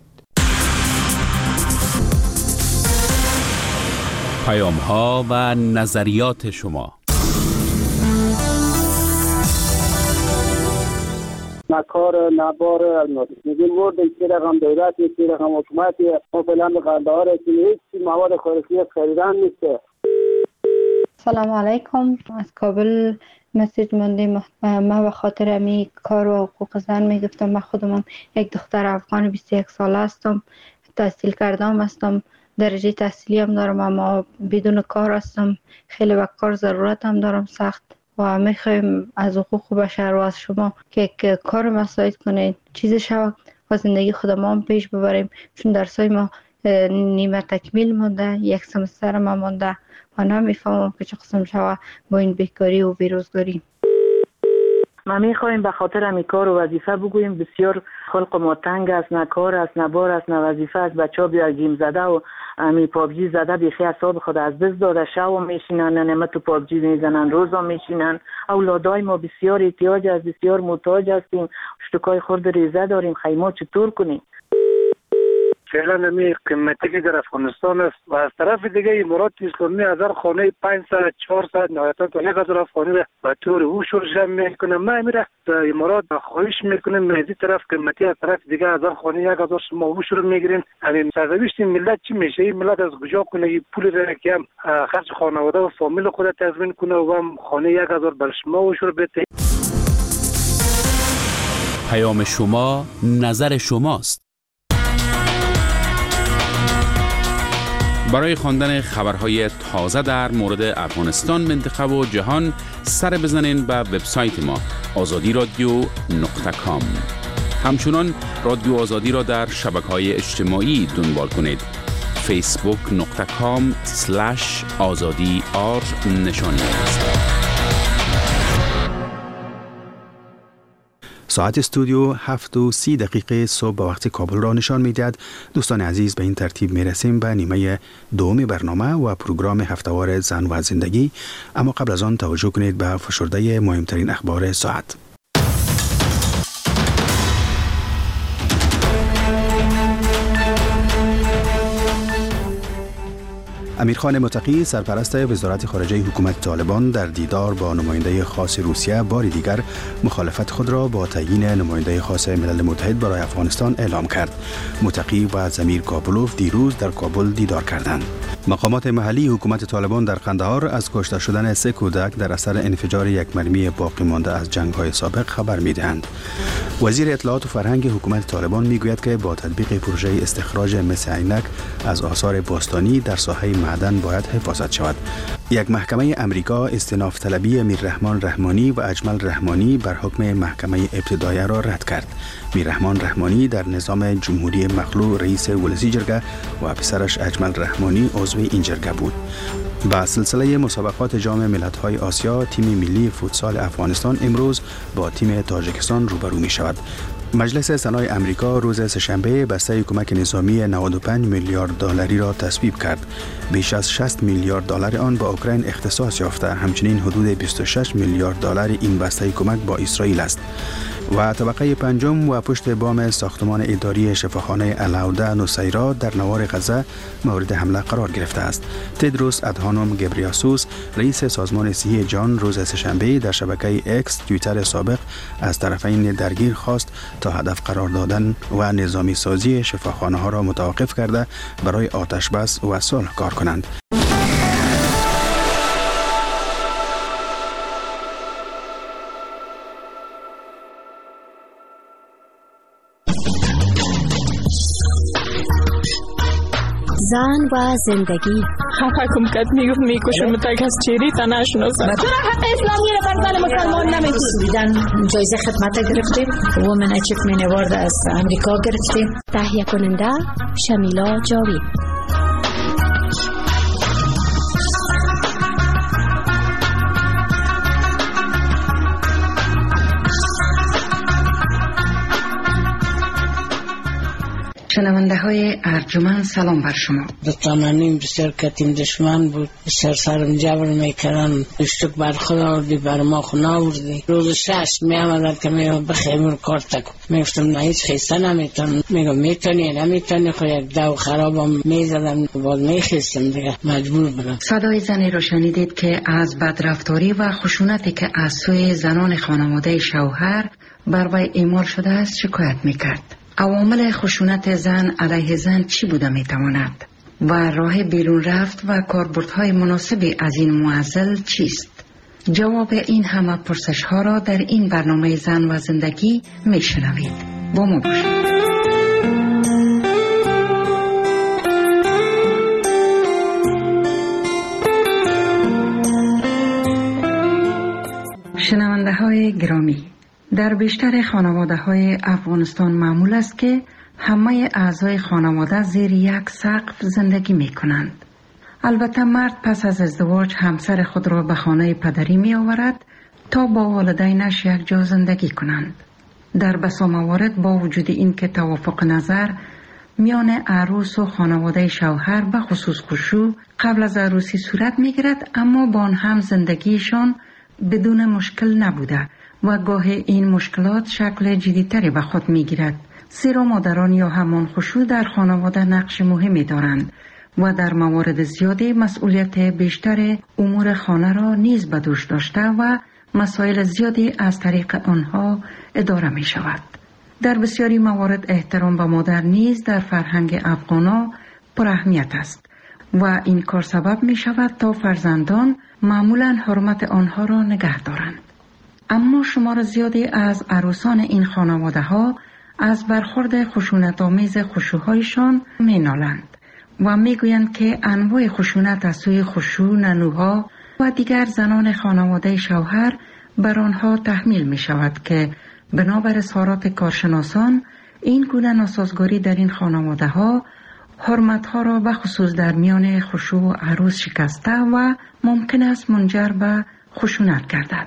پیام ها و نظریات شما. نکار نبار میگیم ورد که رقم دولت که رقم حکومت ما فعلا به قندهار هیچ مواد خوراکی خریدن نیست. سلام علیکم، از کابل مسیج موندیم. ما به خاطر امی کار و حقوق زن میگفتم. من خودم یک دختر افغان 21 ساله هستم، تحصیل کردم هستم، درجه تحصیلی هم دارم، اما بدون کار هستم. خیلی به کار ضرورت هم دارم سخت و میخوایم از حقوق بشر و از شما که کار مساعد کنید، چیز شود و زندگی خودم هم پیش ببریم، چون درسای ما نیمه تکمیل مونده، یک سمستر ما مونده و نمیفهمم که چه قسم شود با این بیکاری و بیروزگاری. ما میخوایم به خاطر همی کار و وظیفه بگوییم. بسیار خلق ما تنگ است، نه کار است، نه بار است، نه وظیفه است. بچه ها بیا گیم زده و همی پابجی زده بیخی اعصاب خود از دست داده، شب میشینن نمه تو پابجی میزنن، روزا میشینن. اولادای ما بسیار احتیاج است، بسیار محتاج هستیم، شتکای خورد ریزه داریم. خیما چطور کنیم؟ فعلا نمی قیمتی که در افغانستان است و از طرف دیگه امارات اسلامی هزار خانه 500 400 نهایتا تا 1000 افغانی را به طور او شرشم میکنه. ما میره در امارات خواهش میکنیم از این طرف قیمتی، از طرف دیگه هزار خانه 1000 شما او شروع میگیرین. همین سرنوشت ملت چی میشه؟ این ملت از کجا کنه این پول را که هم خرج خانواده و فامیل خود تضمین کنه و هم خانه 1000 بر شما او شروع بده؟ پیام شما نظر شماست. برای خواندن خبرهای تازه در مورد افغانستان، منطقه و جهان سر بزنین به وبسایت ما azadi.radio.com. همچنان رادیو آزادی را در شبکه‌های اجتماعی دنبال کنید. facebook.com/azadi_r نشانی است. ساعت استودیو 7:30 صبح به وقت کابل را نشان می‌دهد. دوستان عزیز، به این ترتیب می‌رسیم به نیمه دوم برنامه و پروگرام هفته‌وار زن و زندگی. اما قبل از آن توجه کنید به فشرده مهمترین اخبار ساعت. امیرخان متقی، سرپرست وزارت خارجه حکومت طالبان، در دیدار با نماینده خاص روسیه بار دیگر مخالفت خود را با تعیین نماینده خاص ملل متحد برای افغانستان اعلام کرد. متقی و زمیر کابلوف دیروز در کابل دیدار کردند. مقامات محلی حکومت طالبان در قندهار از کشته شدن 3 کودک در اثر انفجار یک مرمی باقی مانده از جنگ‌های سابق خبر می‌دهند. وزیر اطلاعات و فرهنگ حکومت طالبان می‌گوید که با تطبیق پروژه استخراج مس عینک از آثار باستانی در ساحه معدن باید حفاظت شود. یک محکمه امریکا استئناف طلبی میررحمان رحمانی و اجمل رحمانی بر حکم محکمه ابتداییه را رد کرد. میررحمان رحمانی در نظام جمهوری مخلوع رئیس ولسی جرگه و پسرش اجمل رحمانی عضو این جرگه بود. با سلسله مسابقات جام ملت‌های آسیا، تیم ملی فوتسال افغانستان امروز با تیم تاجیکستان روبرو می شود. مجلس سنای امریکا روز سه‌شنبه بسته کمک نظامی 95 میلیارد دلاری را تصویب کرد. بیش از 60 میلیارد دلار آن با اوکراین اختصاص یافته. همچنین حدود 26 میلیارد دلار این بسته کمک با اسرائیل است. و طبقه پنجم و پشت بام ساختمان اداری شفاخانه الاوده نصیرا در نوار غزه مورد حمله قرار گرفته است. تدروس ادهانوم گبریاسوس، رئیس سازمان صحی جهان، روز سه‌شنبه در شبکه اکس توییتر سابق از طرفین درگیر خواست تا هدف قرار دادن و نظامی سازی شفاخانه ها را متوقف کرده برای آتش بس و صلح کار کنند. زن و زندگی. حکم کد میکشم متک از چیری تا نشناسم. چرا حق اسلامی را بر زن مسلمان نمیدید؟ جایزه خدمت گرفتیم. وومن اچیومنت اوارد از امریکا گرفتیم. تهیه کننده شمیلا جاوید. شنونده های ارجمند، سلام بر شما. دتانانیم بسیار کتیم دشمن بود، بسیار سرم جبر میکردن، اشتک بر خود آوردی بر ما خون آوردی. روز 6 می آمدن که میگم بخیمون کار تکو، میگفتم نه هیچ خیسته نمیتونم، میگم میتونی نمیتونی، خو یک دو خرابم میزدم بعد میخیستم دیگه مجبور بودم. صدای زنی را شنیدید که از بدرفتاری و خشونتی که از سوی زنان خانواده شوهر بر وی اعمال شده است شکایت میکرد. عوامل خشونت زن علیه زن چی بوده میتواند و راه بیرون رفت و کاربردهای مناسبی از این معضل چیست؟ جواب این همه پرسش ها را در این برنامه زن و زندگی میشنوید. با ما باشید. شنونده های گرامی، در بیشتر خانواده های افغانستان معمول است که همه اعضای خانواده زیر یک سقف زندگی می کنند. البته مرد پس از ازدواج همسر خود را به خانه پدری می آورد تا با والدینش یک جا زندگی کنند. در بسا موارد با وجود این که توافق نظر میان عروس و خانواده شوهر به خصوص خشوع قبل از عروسی صورت می گیرد، اما با آن هم زندگیشان بدون مشکل نبوده و گاه این مشکلات شکل جدی‌تری به خود می‌گیرد. زیرا مادران یا همان خشوع در خانواده نقش مهمی دارند و در موارد زیادی مسئولیت بیشتر امور خانه را نیز به دوش داشته و مسائل زیادی از طریق آنها اداره می شود. در بسیاری موارد احترام به مادر نیز در فرهنگ افغانا پر اهمیت است و این کار سبب می شود تا فرزندان معمولاً حرمت آنها را نگه دارند. اما شمار زیادی از عروسان این خانواده ها از برخورد خشونت‌آمیز خشوع‌هایشان می‌نالند و میگویند که انواع خشونت از سوی خشوع، ننوها و دیگر زنان خانواده شوهر بر آنها تحمیل می شود که بنابر اظهارات کارشناسان این گونه ناسازگاری در این خانواده ها حرمت ها را بخصوص در میان خشوع و عروس شکسته و ممکن است منجر به خشونت گردد.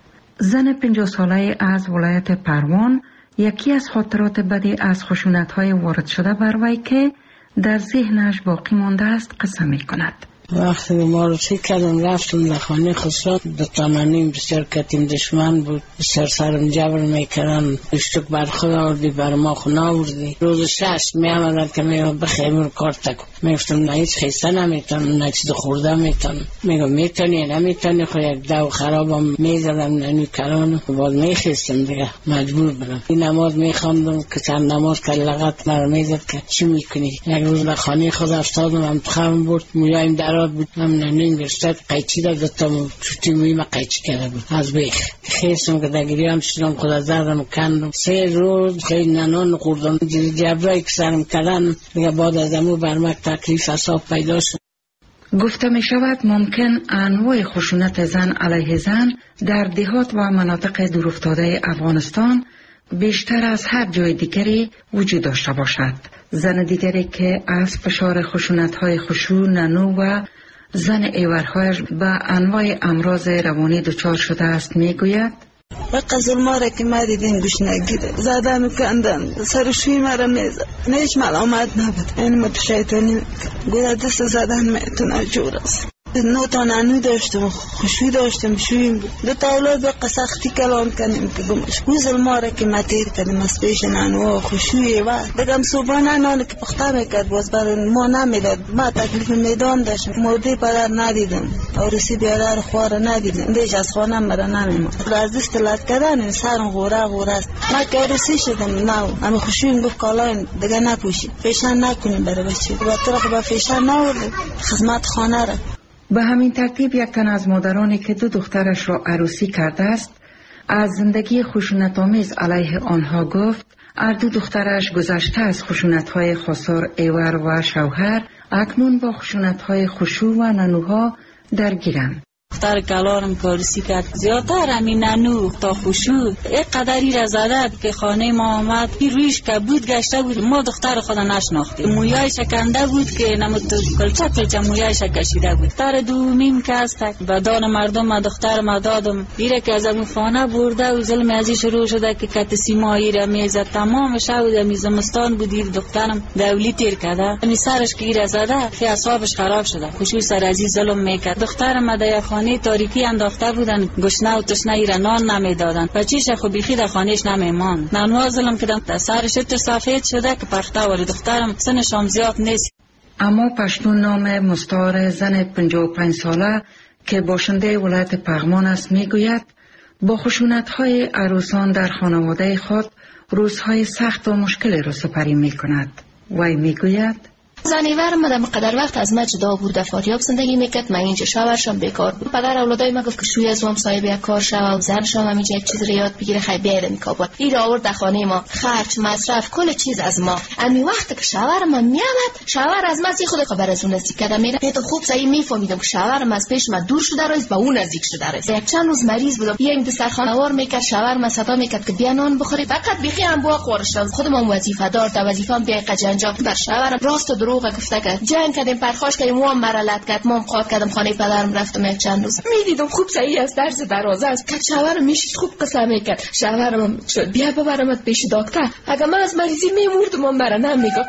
زن 50 ساله از ولایت پروان یکی از خاطرات بدی از خشونت های وارد شده بر وی که در ذهنش باقی مانده است قصه می کند. وقتی معرفی کردم رفتم در خانه خسرو 2 تانانیم بسیار کتیم دشمن بود، بسیار سرم جبر میکردن، اشتک بر خود آوردی بر ما خونه آوردی. روز 6 می آمدن که میگم بخیمون کار تکم، میگفتم نه هیچ خیسته نمیتونم، نه چیز خورده میتونم. میگم میتونی نمیتونی، خود یک دو خرابم میزدم ننی کرانو بعد میخیستم دیگه مجبور برم. این نماز میخواندم که چند نماز که لغت مرا میزد که چی میکنی. یک روز در خانه خود افتادم، انتخابم بود، مویایم در بود، هم ننین گرشتد قیچی دا دادم، چوتی مویم قیچی کرده بود از بیخ خیستم که دگری هم شدم خدا زردم کندم. 3 روز خیلی ننان خوردم، جبرایی که سرم کردن دیگه بعد از امو برمک تکلیف اصاب پیدا شد. گفته می شود ممکن انواع خشونت زن علیه زن در دهات و مناطق دورافتاده افغانستان بیشتر از هر جای دیگری وجود داشته باشد. زن دیگری که از فشار خشونت‌های خشوع، ننو و زن ایورهایش به انواع امراض روانی دچار شده است میگوید: وقت ظلما را که ما دیدیم گوش نگیره، زدن و کندن، سرشوی مرا میزد، هیچ ملامت نبود. این ما شیطانی گویا دست زدن میتونه جور است. 9 تا ننو داشتم، خشوع داشتم، شویم بود. 2 تا اولاد به سختی کلان کنیم که گمش. گو ظلما را که ما تیر کردیم از پیش ننو خشوعی و بگم صبحانه نان که پخته میکرد باز برای ما نمیداد. ما تکلیف میدان داشتم، مرده پدر ندیدم، عروسی بیادر خوار ندیدم، دیش از خانه مرا نمیمد. از دست لط کردن سرم غوره است. ما که عروسی شدم نو اما خشوعیم گفت کالاین دیگه نپوشید، فیشن نکنیم برای بچه و طرق با فیشن نوردیم خدمت خانه را. به همین ترتیب یک تن از مادرانی که 2 دخترش را عروسی کرده است از زندگی خشونت‌آمیز علیه آنها گفت. هر 2 دخترش گذشته از خشونت‌های خسار ایور و شوهر اکنون با خشونت‌های خشوع و ننوها درگیرند. دختر کلانم کارسی کرد زیادتر همین ننو تا خشوع یک قدری را زدد که خانه ما آمد رویش که بود گشته بود. ما دختر خدا نشناختیم، مویای شکنده بود که نمود کلچه مویای شکشیده بود. دختر دومیم که است و دان مردم ما دختر ما دادم بیره که از امو خانه برده و ظلم ازی شروع شده که کت سیمایی را میزد. تمام شود می زمستان بودید دخترم دولی تیر کرده می سرش که ایره زده که اصابش خراب شده. خشوع سر ازی ظلم میکرد. دخترم ما در خانه تاریکی انداخته بودن، گشنه و تشنه ایره نان نمیدادن، بچیش خو بیخی در خانهش نمیمان. ننوا ظلم کردن در سرش تو سفید شده که پخته ولی دخترم سنش هم زیاد نیست. اما پشتون نام مستعار زن 55 ساله که باشنده ولایت پغمان است میگوید با خشونت‌های عروسان در خانواده خود روزهای سخت و مشکلی را سپری میکند. وی میگوید: زنیور ما در مقدر وقت از ما جدا بود، در فاریاب زندگی میکرد. من اینجا شوهرشم بیکار بود. پدر اولادای ما گفت که شوی از وام صاحب یک کار شو و زنشم همینجا یک چیز رو یاد بگیره خیلی بیاد کابل. این آورد در خانه ما، خرج، مصرف، کل چیز از ما. امی وقت که شوهر ما میامد، شوهر از ما زی خود خبر از اون نزدیک کردم میره. تو خوب صحیح میفهمیدم که شوهرم از پیش ما دور شده است، با اون نزدیک شده است. یک چند روز مریض بودم، بیایم دسترخوان آور میکرد، شوهر ما صدا میکرد که بیا نان بخوری. فقط بیخی هم بو خورشم. خودم وظیفه دار، تا وظیفه‌ام بیا قجنجا بر شوهرم راست و دروغ گفته که جنگ کردیم، پرخاش کردیم، مام مرا لط کرد، مام قاط کردم خانه پدرم رفتم یک چند روز. میدیدم خوب صحیح از درس دروازه است که شوهرم میشید خوب قسم میکرد. شوهرم شد بیا ببرمت پیش دکتر، اگه من از مریضی میمردم مام مرا نمیگفت.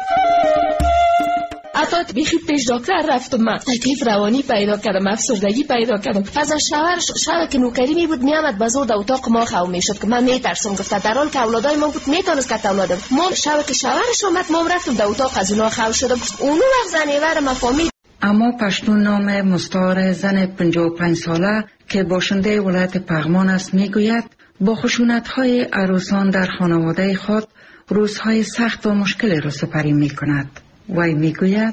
حتی بیخی پیش دکتر رفتم، من تکلیف روانی پیدا کردم، افسردگی پیدا کردم. از شوهر شب که نوکری می بود میامد بازور در اتاق ما خو میشد که من میترسم. گفت در حال که اولادای ما بود میتونست که اولادم مام شب که شوهرش اومد مام رفتم در اتاق از اونها خو شدم. اونو وقت زنیور ما فهمید. اما پشتون نام مستعار زن 55 ساله که باشنده ولایت پغمان است میگوید با خشونت‌های عروسان در خانواده خود روزهای سخت و مشکلی را سپری میکند. وی میگوید: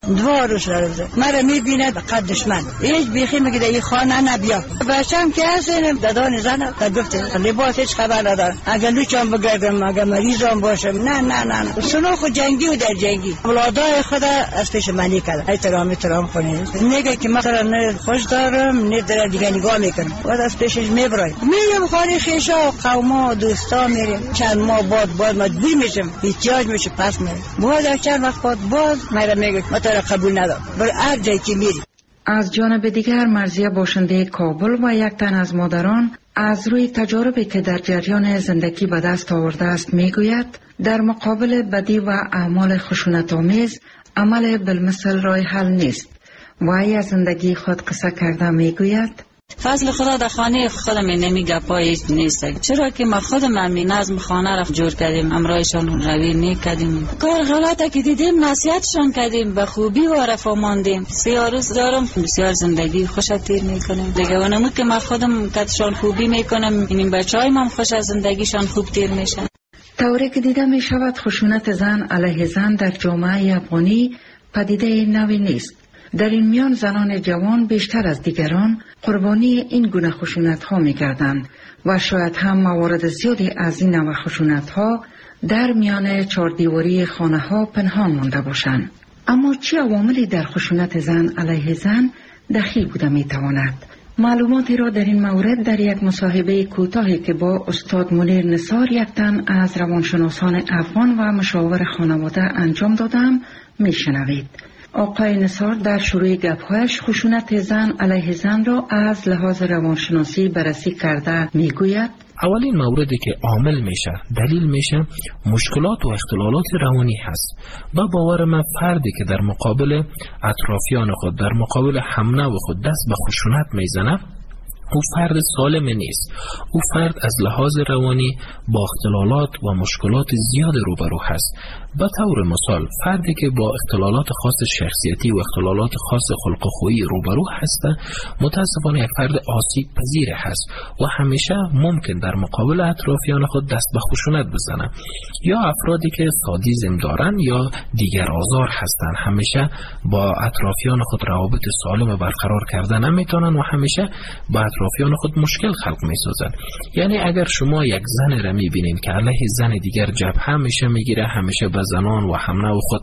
2 روز رفته مرا میبینه قد دشمن هیچ بیخی میگه در این خانه نبیا بچم که هستیم دادان زنم گفته لباس هیچ خبر ندارم اگر لوچم بگردم اگر مریضم باشم نه سنوخ جنگی و در جنگی اولادای خدا از پیش منی کرد احترام کنید میگه که مثلا نه خوش دارم نه در دیگه نگاه میکنم و از پیشش میبرایم میرم خانه خیشا و قوما و دوستا میریم چند ماه بعد مجبور میشم احتیاج میشه پس میرم بعد چند وقت بعد باز میرم میگه ما تو را قبول ندارم برای هر جایی که میری. از جانب دیگر مرضیه باشنده کابل و یک تن از مادران از روی تجاربی که در جریان زندگی به دست آورده است میگوید در مقابل بدی و اعمال خشونت‌آمیز عمل بالمثل راه حل نیست و از زندگی خود قصه کرده میگوید فضل خدا در خانه خودم نمیگه پایش نیست چرا که ما خودم همین نظم خانه را جور کردیم امرایشان روی نیکردیم کار غلطه که دیدیم نصیحتشان کردیم به خوبی و رفاه ماندیم 3 روز دارم بسیار زندگی خوش تیر میکنیم دیگه اونمو که ما خودم کتشان خوبی میکنم این بچهای من خوش از زندگیشان خوب تیر میشن. طوری که دیده می شود خشونت زن علیه زن در جامعه افغانی پدیده نوی نیست. در این میان زنان جوان بیشتر از دیگران قربانی این گونه خشونت ها می گردند و شاید هم موارد زیادی از این نوع خشونت ها در میان چهاردیواری خانه ها پنهان مانده باشند. اما چه عواملی در خشونت زن علیه زن دخیل بوده می تواند؟ معلوماتی را در این مورد در یک مصاحبه کوتاهی که با استاد منیر نثار یک تن از روانشناسان افغان و مشاور خانواده انجام دادم میشنوید. آقای نثار در شروع گپ‌هایش خشونت زن علیه زن را از لحاظ روانشناسی بررسی کرده میگوید اولین موردی که عامل میشه دلیل میشه مشکلات و اختلالات روانی هست و باور من فردی که در مقابل اطرافیان خود در مقابل همنو خود دست به خشونت میزنه او فرد سالم نیست. او فرد از لحاظ روانی با اختلالات و مشکلات زیاد روبرو هست. به طور مثال فردی که با اختلالات خاص شخصیتی و اختلالات خاص خلق و خویی روبرو هست متاسفانه یک فرد آسیب پذیر هست و همیشه ممکن در مقابل اطرافیان خود دست به خشونت بزنه. یا افرادی که سادیسم دارن یا دیگر آزار هستند همیشه با اطرافیان خود روابط سالم برقرار کردن نمیتونن و همیشه با اطرافیان خود مشکل خلق میسازن. یعنی اگر شما یک زن را میبینید که علیه زن دیگر جبهه میشه میگیره همیشه به زنان و همنو خود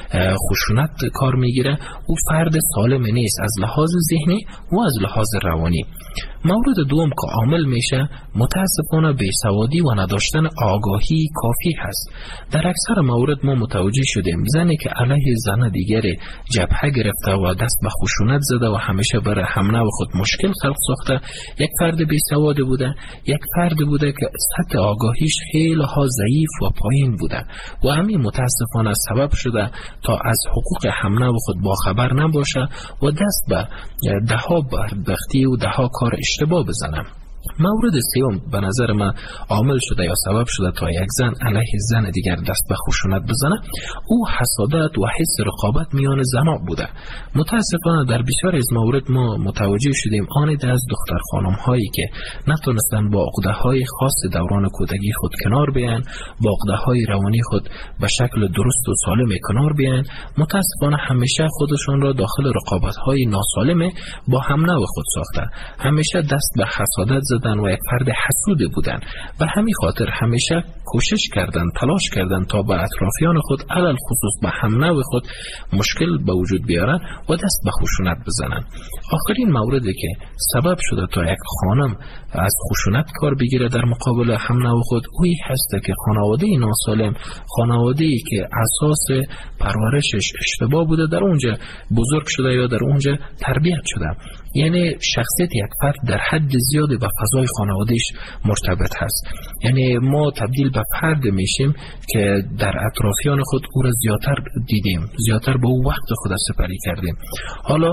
خشونت کار میگیره او فرد سالم نیست از لحاظ ذهنی و از لحاظ روانی. مورد دوم که عامل میشه متاسفانه بیسوادی و نداشتن آگاهی کافی هست. در اکثر مورد ما متوجه شدیم زنی که علیه زن دیگر جبهه گرفته و دست به خشونت زده و همیشه برای همنو خود مشکل خلق ساخته یک فرد بیسواد بوده، یک فرد بوده که سطح آگاهیش خیلی ها ضعیف و پایین بوده و همین متاسفانه سبب شده تا از حقوق همنو خود باخبر نباشه و دست به دهها بدبختی و دهها کار اشتباه بزنه. مورد سوم به نظر من عامل شده یا سبب شده تا یک زن علیه زن دیگر دست به خشونت بزنه او حسادت و حس رقابت میان زنها بوده. متاسفانه در بسیار از مورد ما متوجه شدیم آنید از دختر خانم هایی که نتونستن با عقده های خاص دوران کودکی خود کنار بیان، با عقده های روانی خود به شکل درست و سالم کنار بیان، متاسفانه همیشه خودشون را داخل رقابت های ناسالم با همنو خود ساخته، همیشه دست به حسادت زدن و یک فرد حسود بودن و همین خاطر همیشه کوشش کردن تلاش کردن تا به اطرافیان خود علل خصوص به همنو خود مشکل به وجود بیارن و دست به خشونت بزنن. آخرین موردی که سبب شده تا یک خانم از خشونت کار بگیره در مقابل همنو خود اویی هست که خانواده ناسالم، خانواده‌ای که اساس پرورشش اشتباه بوده در اونجا بزرگ شده یا در اونجا تربیت شده. یعنی شخصیت یک فرد در حد زیادی به فضای خانوادهش مرتبط هست. یعنی ما تبدیل به فرد میشیم که در اطرافیان خود او را زیادتر دیدیم، زیادتر به او وقت خود سپری کردیم. حالا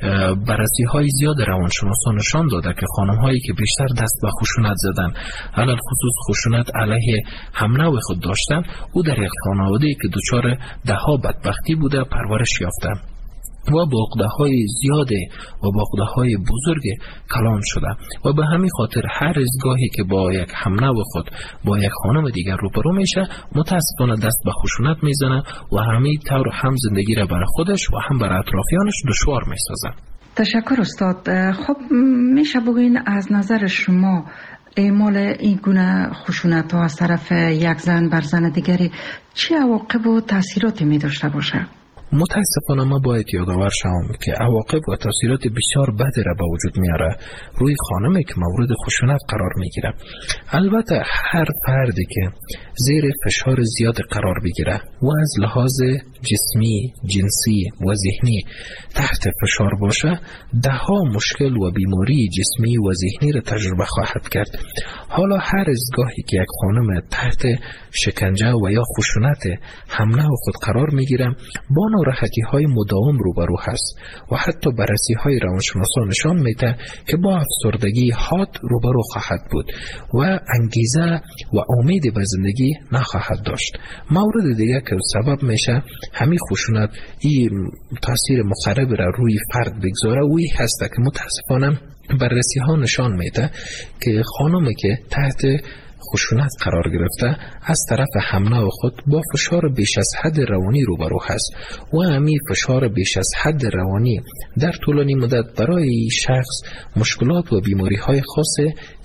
بررسی های زیاد روانشناسان نشان داده که خانم هایی که بیشتر دست به خشونت زدن، علل خصوص خشونت علیه همنو خود داشتن، او در یک خانواده که دچار دهها بدبختی بوده پرورش یافته. و با عقده‌های زیاد و با عقده‌های بزرگ کلان شده و به همین خاطر هر از گاهی که با یک همنو خود با یک خانم دیگر روبرو میشه متاسفانه دست به خشونت میزنه و همین طور هم زندگی را برای خودش و هم برای اطرافیانش دشوار میسازه. تشکر استاد. خب میشه بگوین از نظر شما اعمال این گونه خشونت ها از طرف یک زن بر زن دیگری چه عواقب و تاثیراتی می داشته باشه؟ متاسفانه ما باید یادآور شوم که عواقب و تاثیرات بسیار بدی را به وجود میاره روی خانمی که مورد خشونت قرار میگیره. البته هر فردی که زیر فشار زیاد قرار بگیره و از لحاظ جسمی، جنسی و ذهنی تحت فشار باشه دهها مشکل و بیماری جسمی و ذهنی را تجربه خواهد کرد. حالا هر از گاهی که یک خانم تحت شکنجه و یا خشونت حمله و خود قرار میگیره با ناراحتی های مداوم روبرو هست و حتی بررسی های روانشناسان نشان میده که با افسردگی حاد روبرو خواهد بود و انگیزه و امید به زندگی نخواهد داشت. مورد دیگه که سبب میشه همین خشونت این تاثیر مخرب را روی فرد بگذاره و این هست که متاسفانه بررسی ها نشان میده که خانمی که تحت خشونت قرار گرفته از طرف همنو خود با فشار بیش از حد روانی روبرو هست و همین فشار بیش از حد روانی در طولانی مدت برای شخص مشکلات و بیماری های خاص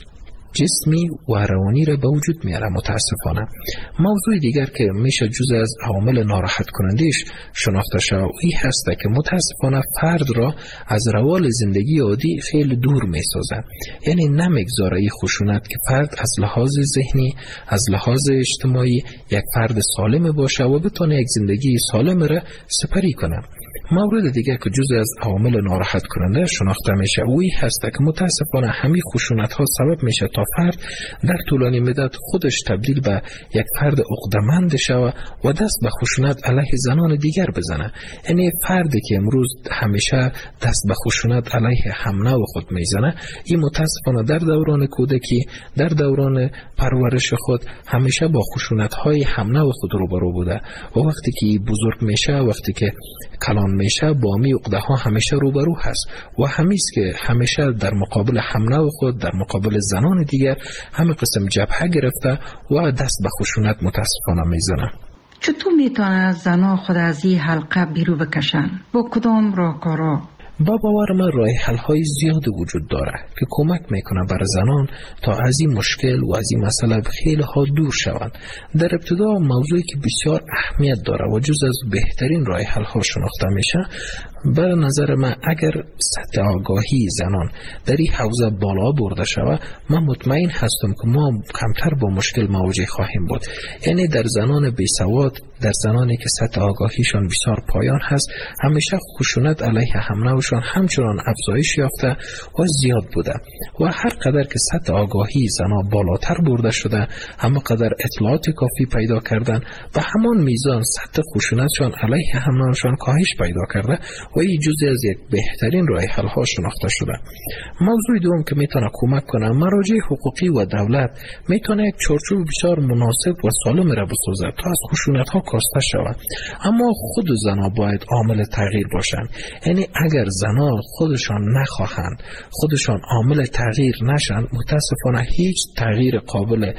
جسمی و روانی را به وجود میاره. متاسفانه موضوع دیگر که میشه جزء از عوامل ناراحت کنندهش شناخته شود این هست که متاسفانه فرد را از روال زندگی عادی خیلی دور میسازه. یعنی نمیگذاره این خشونت که فرد از لحاظ ذهنی از لحاظ اجتماعی یک فرد سالم باشه و بتونه یک زندگی سالم را سپری کنه. مورد دیگر که جزء از عوامل ناراحت کننده شناخته میشه اوی هست که متاسفانه همین خشونت ها سبب میشه تا فرد در طولانی مدت خودش تبدیل به یک فرد عقده‌مند شود و دست به خشونت علیه زنان دیگر بزنه. یعنی فردی که امروز همیشه دست به خشونت علیه همنو خود میزنه این متاسفانه در دوران کودکی در دوران پرورش خود همیشه با خشونت های همنو خود روبرو بوده و وقتی که بزرگ میشه وقتی که کلان میشه با می عقده ها همیشه روبرو هست و همیست که همیشه در مقابل همنو خود در مقابل زنان دیگر همه قسم جبهه گرفته و دست به خشونت متاسفانه میزنه. چطور میتونه زنها خود از این حلقه بیرون بکشن؟ با کدام راهکارها؟ با باور من راه حل های زیاد وجود داره که کمک میکنه برای زنان تا از این مشکل و از این مسئله خیلی ها دور شوند. در ابتدا موضوعی که بسیار اهمیت داره و جز از بهترین راه حل ها شناخته میشه به نظر من اگر سطح آگاهی زنان در این حوزه بالا برده شود من مطمئن هستم که ما کمتر با مشکل مواجه خواهیم بود. یعنی در زنان بیسواد در زنانی که سطح آگاهیشان بسیار پایان هست همیشه خشونت علیه همنوشان همچنان افزایش یافته و زیاد بوده و هر قدر که سطح آگاهی زنان بالاتر برده شده همه قدر اطلاعات کافی پیدا کردن و همان میزان سطح خشونتشان علیه همنوشان کاهش پیدا کرده و این جزئی از یک بهترین راه حل ها شناخته شده. موضوع دوم که میتونه کمک کنه مراجع حقوقی و دولت میتونه یک چارچوب بسیار مناسب و سالم را بسازه تا از خشونت ها کاسته شود. اما خود زنها باید عامل تغییر باشند. یعنی اگر زنها خودشان نخواهند خودشان عامل تغییر نشن متاسفانه هیچ تغییر قابل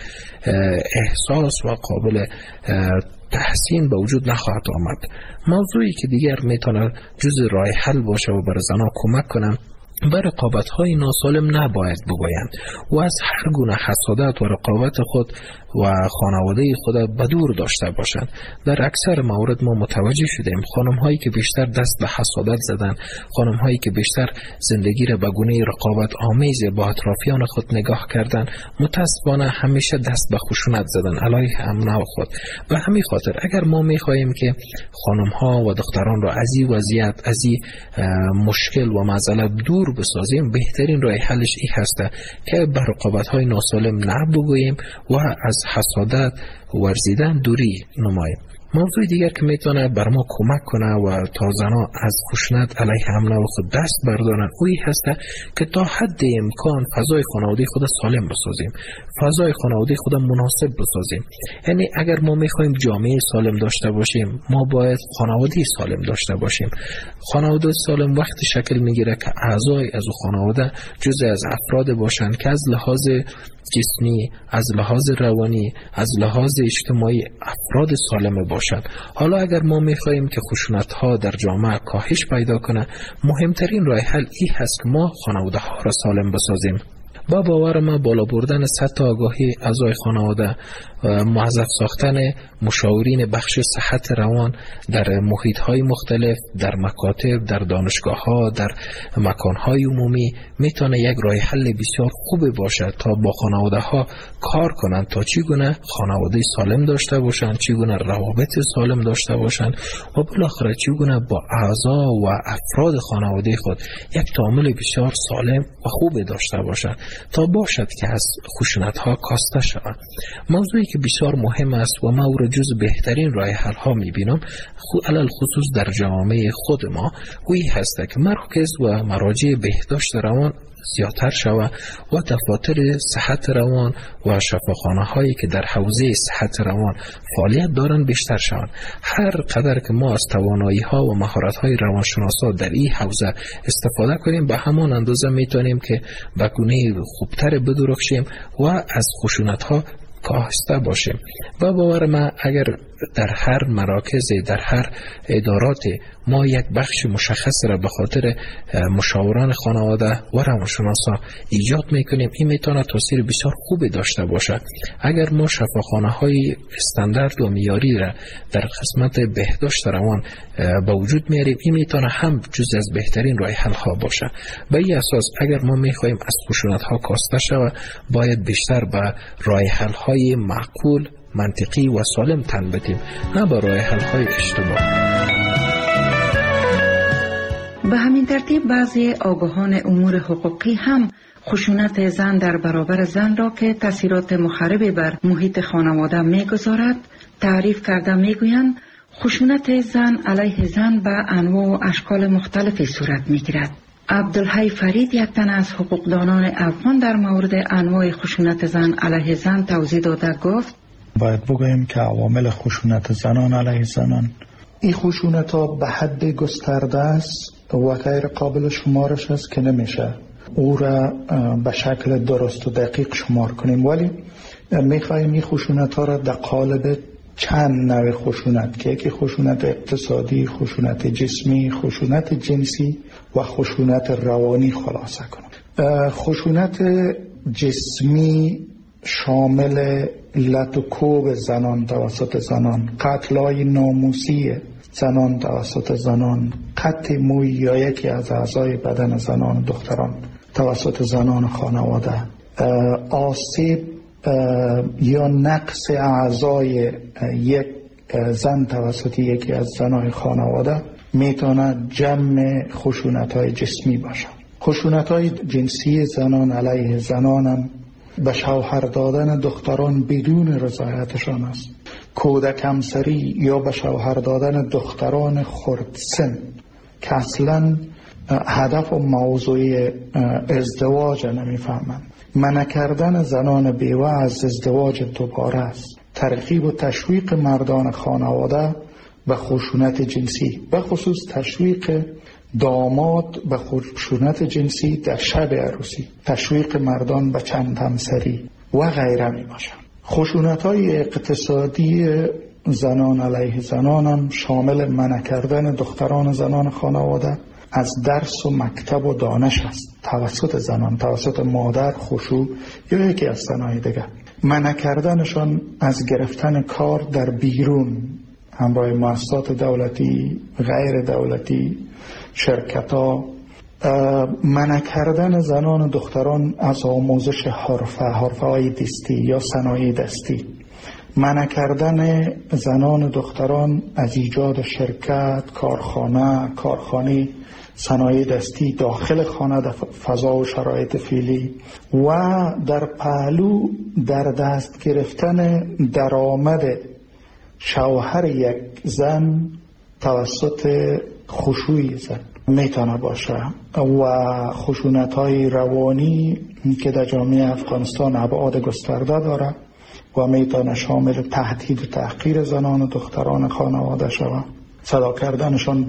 احساس و قابل تحسین به وجود نخواهد آمد. موضوعی که دیگر میتونه جز راه حل باشه و برای زنها کمک کنم به رقابت‌های ناسالم نباید بگویند و از هر گونه حسادت و رقابت خود و خانواده خود به دور داشته باشند. در اکثر موارد ما متوجه شدیم خانم‌هایی که بیشتر دست به حسادت زدن، خانم‌هایی که بیشتر زندگی را به گونه رقابت آمیز با اطرافیان خود نگاه کردن متاسفانه همیشه دست به خشونت زدن علیه همنو خود. و همین خاطر اگر ما می‌خواهیم که خانم‌ها و دختران را از این وضعیت از این مشکل و معضله دور بسازیم بهترین راه حلش این هست که به رقابت‌های ناسالم نبگوییم و از حسادت ورزیدن دوری نماییم. موضوع دیگر که میتونه بر ما کمک کنه و تا زنها از خشونت علیه حمله و خود دست بردارن اوی هسته که تا حد امکان فضای خانواده خود سالم بسازیم، فضای خانواده خود مناسب بسازیم. یعنی اگر ما میخوایم جامعه سالم داشته باشیم، ما باید خانواده سالم داشته باشیم. خانواده سالم وقتی شکل میگیره که اعضای از خانواده جزء از افراد باشند که از لحاظ جسمی، از لحاظ روانی، از لحاظ اجتماعی افراد سالم باشند. حالا اگر ما میخواهیم که خشونت ها در جامعه کاهش پیدا کنه، مهمترین راه حل این هست که ما خانواده ها را سالم بسازیم. با باور ما بالا بردن سطح آگاهی اعضای خانواده، موظف ساختن مشاورین بخش صحت روان در محیط های مختلف، در مکاتب، در دانشگاه ها، در مکان های عمومی میتونه یک راه حل بسیار خوب باشه تا با خانواده ها کار کنند تا چگونه خانواده سالم داشته باشند، چگونه روابط سالم داشته باشند و بالاخره چگونه با اعضا و افراد خانواده خود یک تعامل بسیار سالم و خوب داشته باشند تا باشد که از خشونت ها کاسته شوند. موضوعی که بسیار مهم است و ما او را جز بهترین راه حل ها میبینم علل خصوص در جامعه خود ما وی هست که مراکز و مراجع بهداشت روان زیادتر شود و دفاتر صحت روان و شفاخانه هایی که در حوزه صحت روان فعالیت دارند بیشتر شوند. هر قدر که ما از توانایی ها و مهارت های روانشناسا در این حوزه استفاده کنیم به همان اندازه میتونیم که به گونه خوبتر بدرخشیم و از خشونت ها کاهسته باشیم. و باور ما اگر در هر مراکز، در هر ادارات ما یک بخش مشخص را به خاطر مشاوران خانواده و روانشناسا ایجاد میکنیم، این میتونه تاثیر بسیار خوبی داشته باشد. اگر ما شفاخانه های استاندارد و معیاری را در قسمت بهداشت روان به وجود میاریم، این میتونه هم جز از بهترین راه حل ها باشه. به این اساس اگر ما میخوایم از خشونت ها کاسته شود، باید بیشتر به راه حل های معقول، منطقی و سالم تن بدیم، نه به راه حل های اشتباه. به همین ترتیب بعضی آگاهان امور حقوقی هم خشونت زن در برابر زن را که تاثیرات مخربی بر محیط خانواده میگذارد تعریف کرده میگویند خشونت زن علیه زن به انواع و اشکال مختلفی صورت میگیرد. عبدالحی فرید یک تن از حقوقدانان افغان در مورد انواع خشونت زن علیه زن توضیح داده گفت باید بگوییم که عوامل خشونت زنان علیه زنان، این خشونت ها به حد گسترده است و غیر قابل شمارش است که نمیشه او را به شکل درست و دقیق شمار کنیم، ولی میخواییم این خشونت ها را در قالب چند نوع خشونت که یکی خشونت اقتصادی، خشونت جسمی، خشونت جنسی و خشونت روانی خلاصه کنیم. خشونت جسمی شامل لط و کوب زنان توسط زنان، قتل‌های ناموسی زنان توسط زنان، قطع موی یا یکی از اعضای بدن زنان و دختران توسط زنان خانواده، آسیب یا نقص اعضای یک زن توسط یکی از زنان خانواده میتونه جمع خشونت‌های جسمی باشه. خشونت‌های جنسی زنان علیه زنان هم به شوهر دادن دختران بدون رضایتشان است، کودک همسری یا به شوهر دادن دختران خردسن که اصلا هدف و موضوع ازدواج نمیفهمند، منع کردن زنان بیوه از ازدواج دوباره است، ترغیب و تشویق مردان خانواده به خشونت جنسی، به خصوص تشویق داماد به خشونت جنسی در شب عروسی، تشویق مردان به چند همسری و غیره می باشند. خشونت‌های اقتصادی زنان علیه زنان هم شامل منع کردن دختران زنان خانواده از درس و مکتب و دانش است توسط زنان، توسط مادر، خشوع یا یکی از زنای دیگر، منع کردنشان از گرفتن کار در بیرون همراه مؤسسات دولتی، غیر دولتی، شرکت‌ها، منع کردن زنان و دختران از آموزش حرفه‌های دستی یا صنایع دستی، منع کردن زنان و دختران از ایجاد شرکت، کارخانه صنایع دستی داخل خانه در فضا و شرایط فعلی و در پهلو در دست گرفتن درآمد شوهر یک زن توسط خشوع زن میتونه باشه و خشونت‌های روانی که در جامعه افغانستان ابعاد گسترده داره و میتونه شامل تهدید و تحقیر زنان و دختران خانواده شود، صدا کردنشان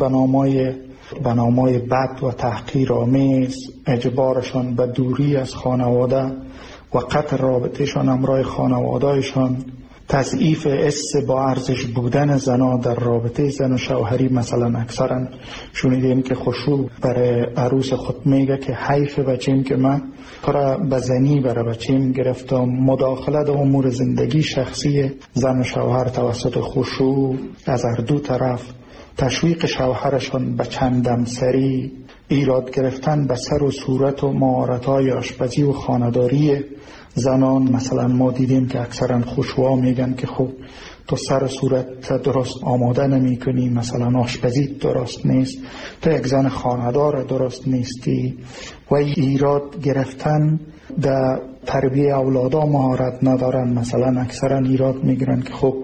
به نامای بد و تحقیرآمیز، اجبارشان به دوری از خانواده و قطع رابطهشان همراه خانوادهشان، تضعیف حس با ارزش بودن زنا در رابطه زن و شوهری. مثلا اکثرا شنیدیم که خشوع برای عروس خود میگه که حیف بچیم که من کار بزنی برای بچیم گرفتم. مداخله در امور زندگی شخصی زن و شوهر توسط خشوع از هر دو طرف، تشویق شوهرشان به چندم سری، ایراد گرفتن به سر و صورت و مهارت‌های آشپزی و خانه‌داری زنان. مثلا ما دیدیم که اکثرا خشوعا میگن که خب تو سر و صورت درست آماده نمی کنی، مثلا آشپزی درست نیست، تو یک زن خانه‌دار درست نیستی، و ایراد گرفتن در تربیه اولادا مهارت ندارن. مثلا اکثرا ایراد میگیرن که خب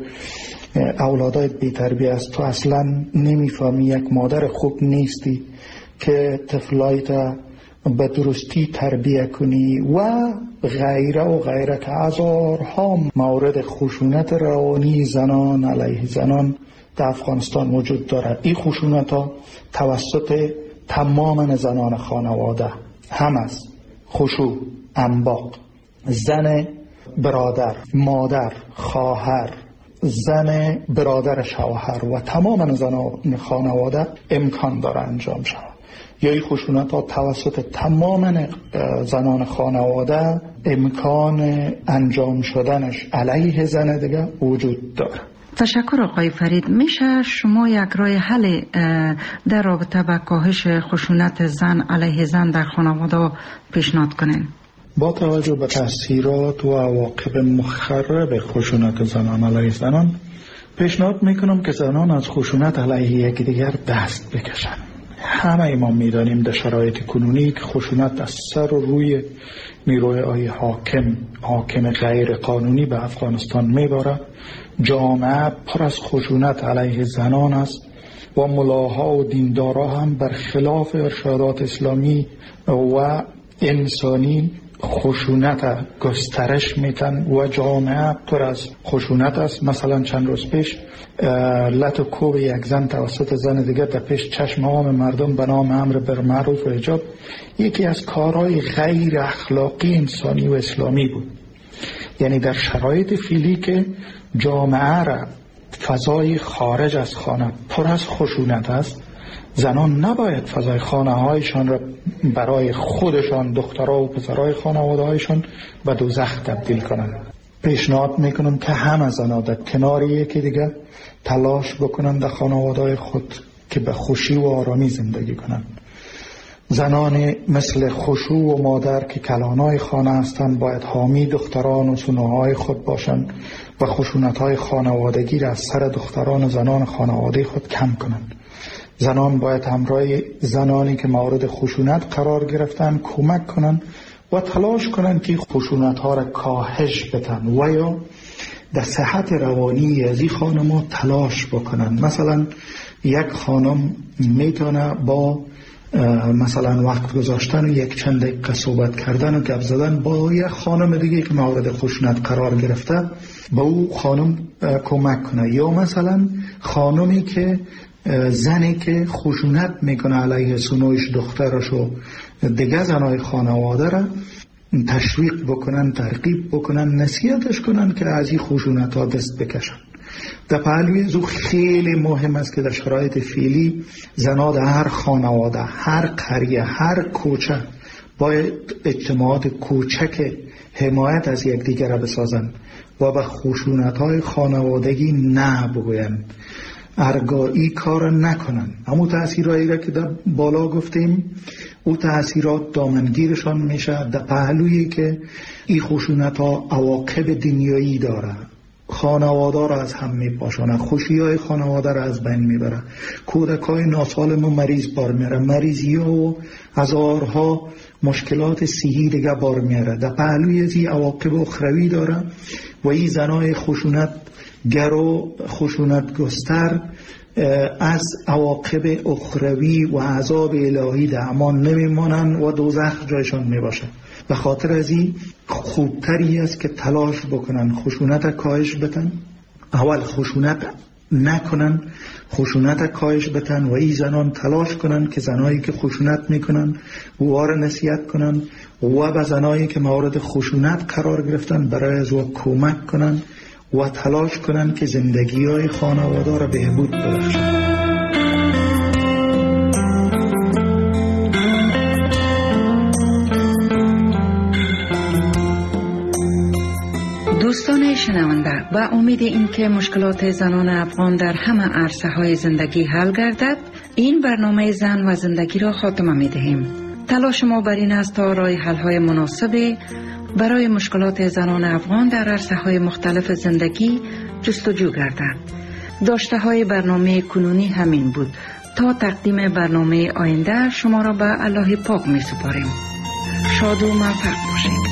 اولادایت بی تربیه است، تو اصلا نمیفهمی، یک مادر خوب نیستی که طفلایت به درستی تربیه کنی و غیره و غیره، که هزارها مورد خشونت روانی زنان علیه زنان در افغانستان وجود داره. این خشونت ها توسط تمام زنان خانواده هم است. خشوع، انباق، زن برادر، مادر، خواهر، زن برادر شوهر و تمام زنان خانواده امکان داره انجام شود. یا این خشونت ها توسط تمام زنان خانواده امکان انجام شدنش علیه زن دیگه وجود داره. تشکر آقای فرید. میشه شما یک راه حل در رابطه با کاهش خشونت زن علیه زن در خانواده پیشنهاد کنین؟ با توجه به تاثیرات و عواقب مخرب خشونت زنان علیه زنان، پیشنهاد میکنم که زنان از خشونت علیه یکدیگر دست بکشن. همه ما میدانیم در شرایط کنونی که خشونت از سر و روی نیروهای حاکم غیر قانونی به افغانستان میباره. جامعه پر از خشونت علیه زنان است و ملاها و دیندارا هم برخلاف ارشادات اسلامی و انسانی خشونت گسترش میتن و جامعه پر از خشونت است. مثلا چند روز پیش لط و کوب یک زن توسط زن دیگر در پیش چشم عام مردم به نام امر بالمعروف و حجاب یکی از کارهای غیر اخلاقی انسانی و اسلامی بود. یعنی در شرایط فعلی که جامعه را فضای خارج از خانه پر از خشونت است، زنان نباید فضای خانه هایشان را برای خودشان، دخترها و پسرهای خانواده هایشان به دوزخ تبدیل کنند. پیشنهاد میکنم که همه زنان در کنار یکی دیگر تلاش بکنند در خانواده های خود که به خوشی و آرامی زندگی کنند. زنان مثل خشوع و مادر که کلانای خانه هستند باید حامی دختران و سنوهای خود باشند و خشونت‌های خانوادگی را از سر دختران و زنان خانواده خود کم کنند. زنان باید همراه زنانی که مورد خشونت قرار گرفتن کمک کنند و تلاش کنند که خشونت‌ها را کاهش بدن و یا در صحت روانی از این خانم‌ها تلاش بکنند. مثلا یک خانم میتونه با مثلا وقت گذاشتن و یک چند دقیقه صحبت کردن و گپ زدن با یک خانم دیگه که مورد خشونت قرار گرفته با او خانم کمک کنه. یا مثلا خانمی که زنی که خشونت میکنه علیه سنویش دخترش و دیگه زنای خانواده را تشویق بکنن، ترغیب بکنن، نصیحتش کنن که از این خشونت ها دست بکشن. در پهلوی زو خیلی مهم است که در شرایط فعلی زنان در هر خانواده، هر قریه، هر کوچه باید اجتماعات کوچک حمایت از یکدیگر را بسازند و به خشونت‌های خانوادگی نه بگویند، ارگایی کار نکنند. همون تأثیرهایی را که در بالا گفتیم او تأثیرات دامنگیرشان میشه در پهلویی که این خشونت‌ها عواقب دنیایی داره. خانواده را از هم میپاشانه، خوشی‌های خانواده را از بین میبره، کودکای ناسالم و مریض بار میره، مریضی و هزارها مشکلات صحی دیگه بار میاره. در پهلوی از این عواقب اخروی داره و این زنای خشونت گر و خشونت گستر از عواقب اخروی و عذاب الهی در امان نمیمانن و دوزخ جایشان میباشه. به خاطر از این خوبتری است که تلاش بکنن خشونت کاهش بتن، اول خشونت نکنن، خشونت کاهش بتن و این زنان تلاش کنن که زنایی که خشونت میکنن وار نصیحت کنن و به زنایی که مورد خشونت قرار گرفتن برای از او کمک کنن و تلاش کنن که زندگی های خانواده را بهبود ببخشن. دوستان شنونده، با امید اینکه مشکلات زنان افغان در همه عرصه های زندگی حل گردد، این برنامه زن و زندگی را خاتمه می دهیم. تلاش ما بر این است تا راه حل های مناسب برای مشکلات زنان افغان در عرصه های مختلف زندگی جستجو گردد. داشته های برنامه کنونی همین بود. تا تقدیم برنامه آینده شما را به الله پاک می سپاریم. شاد و موفق باشید.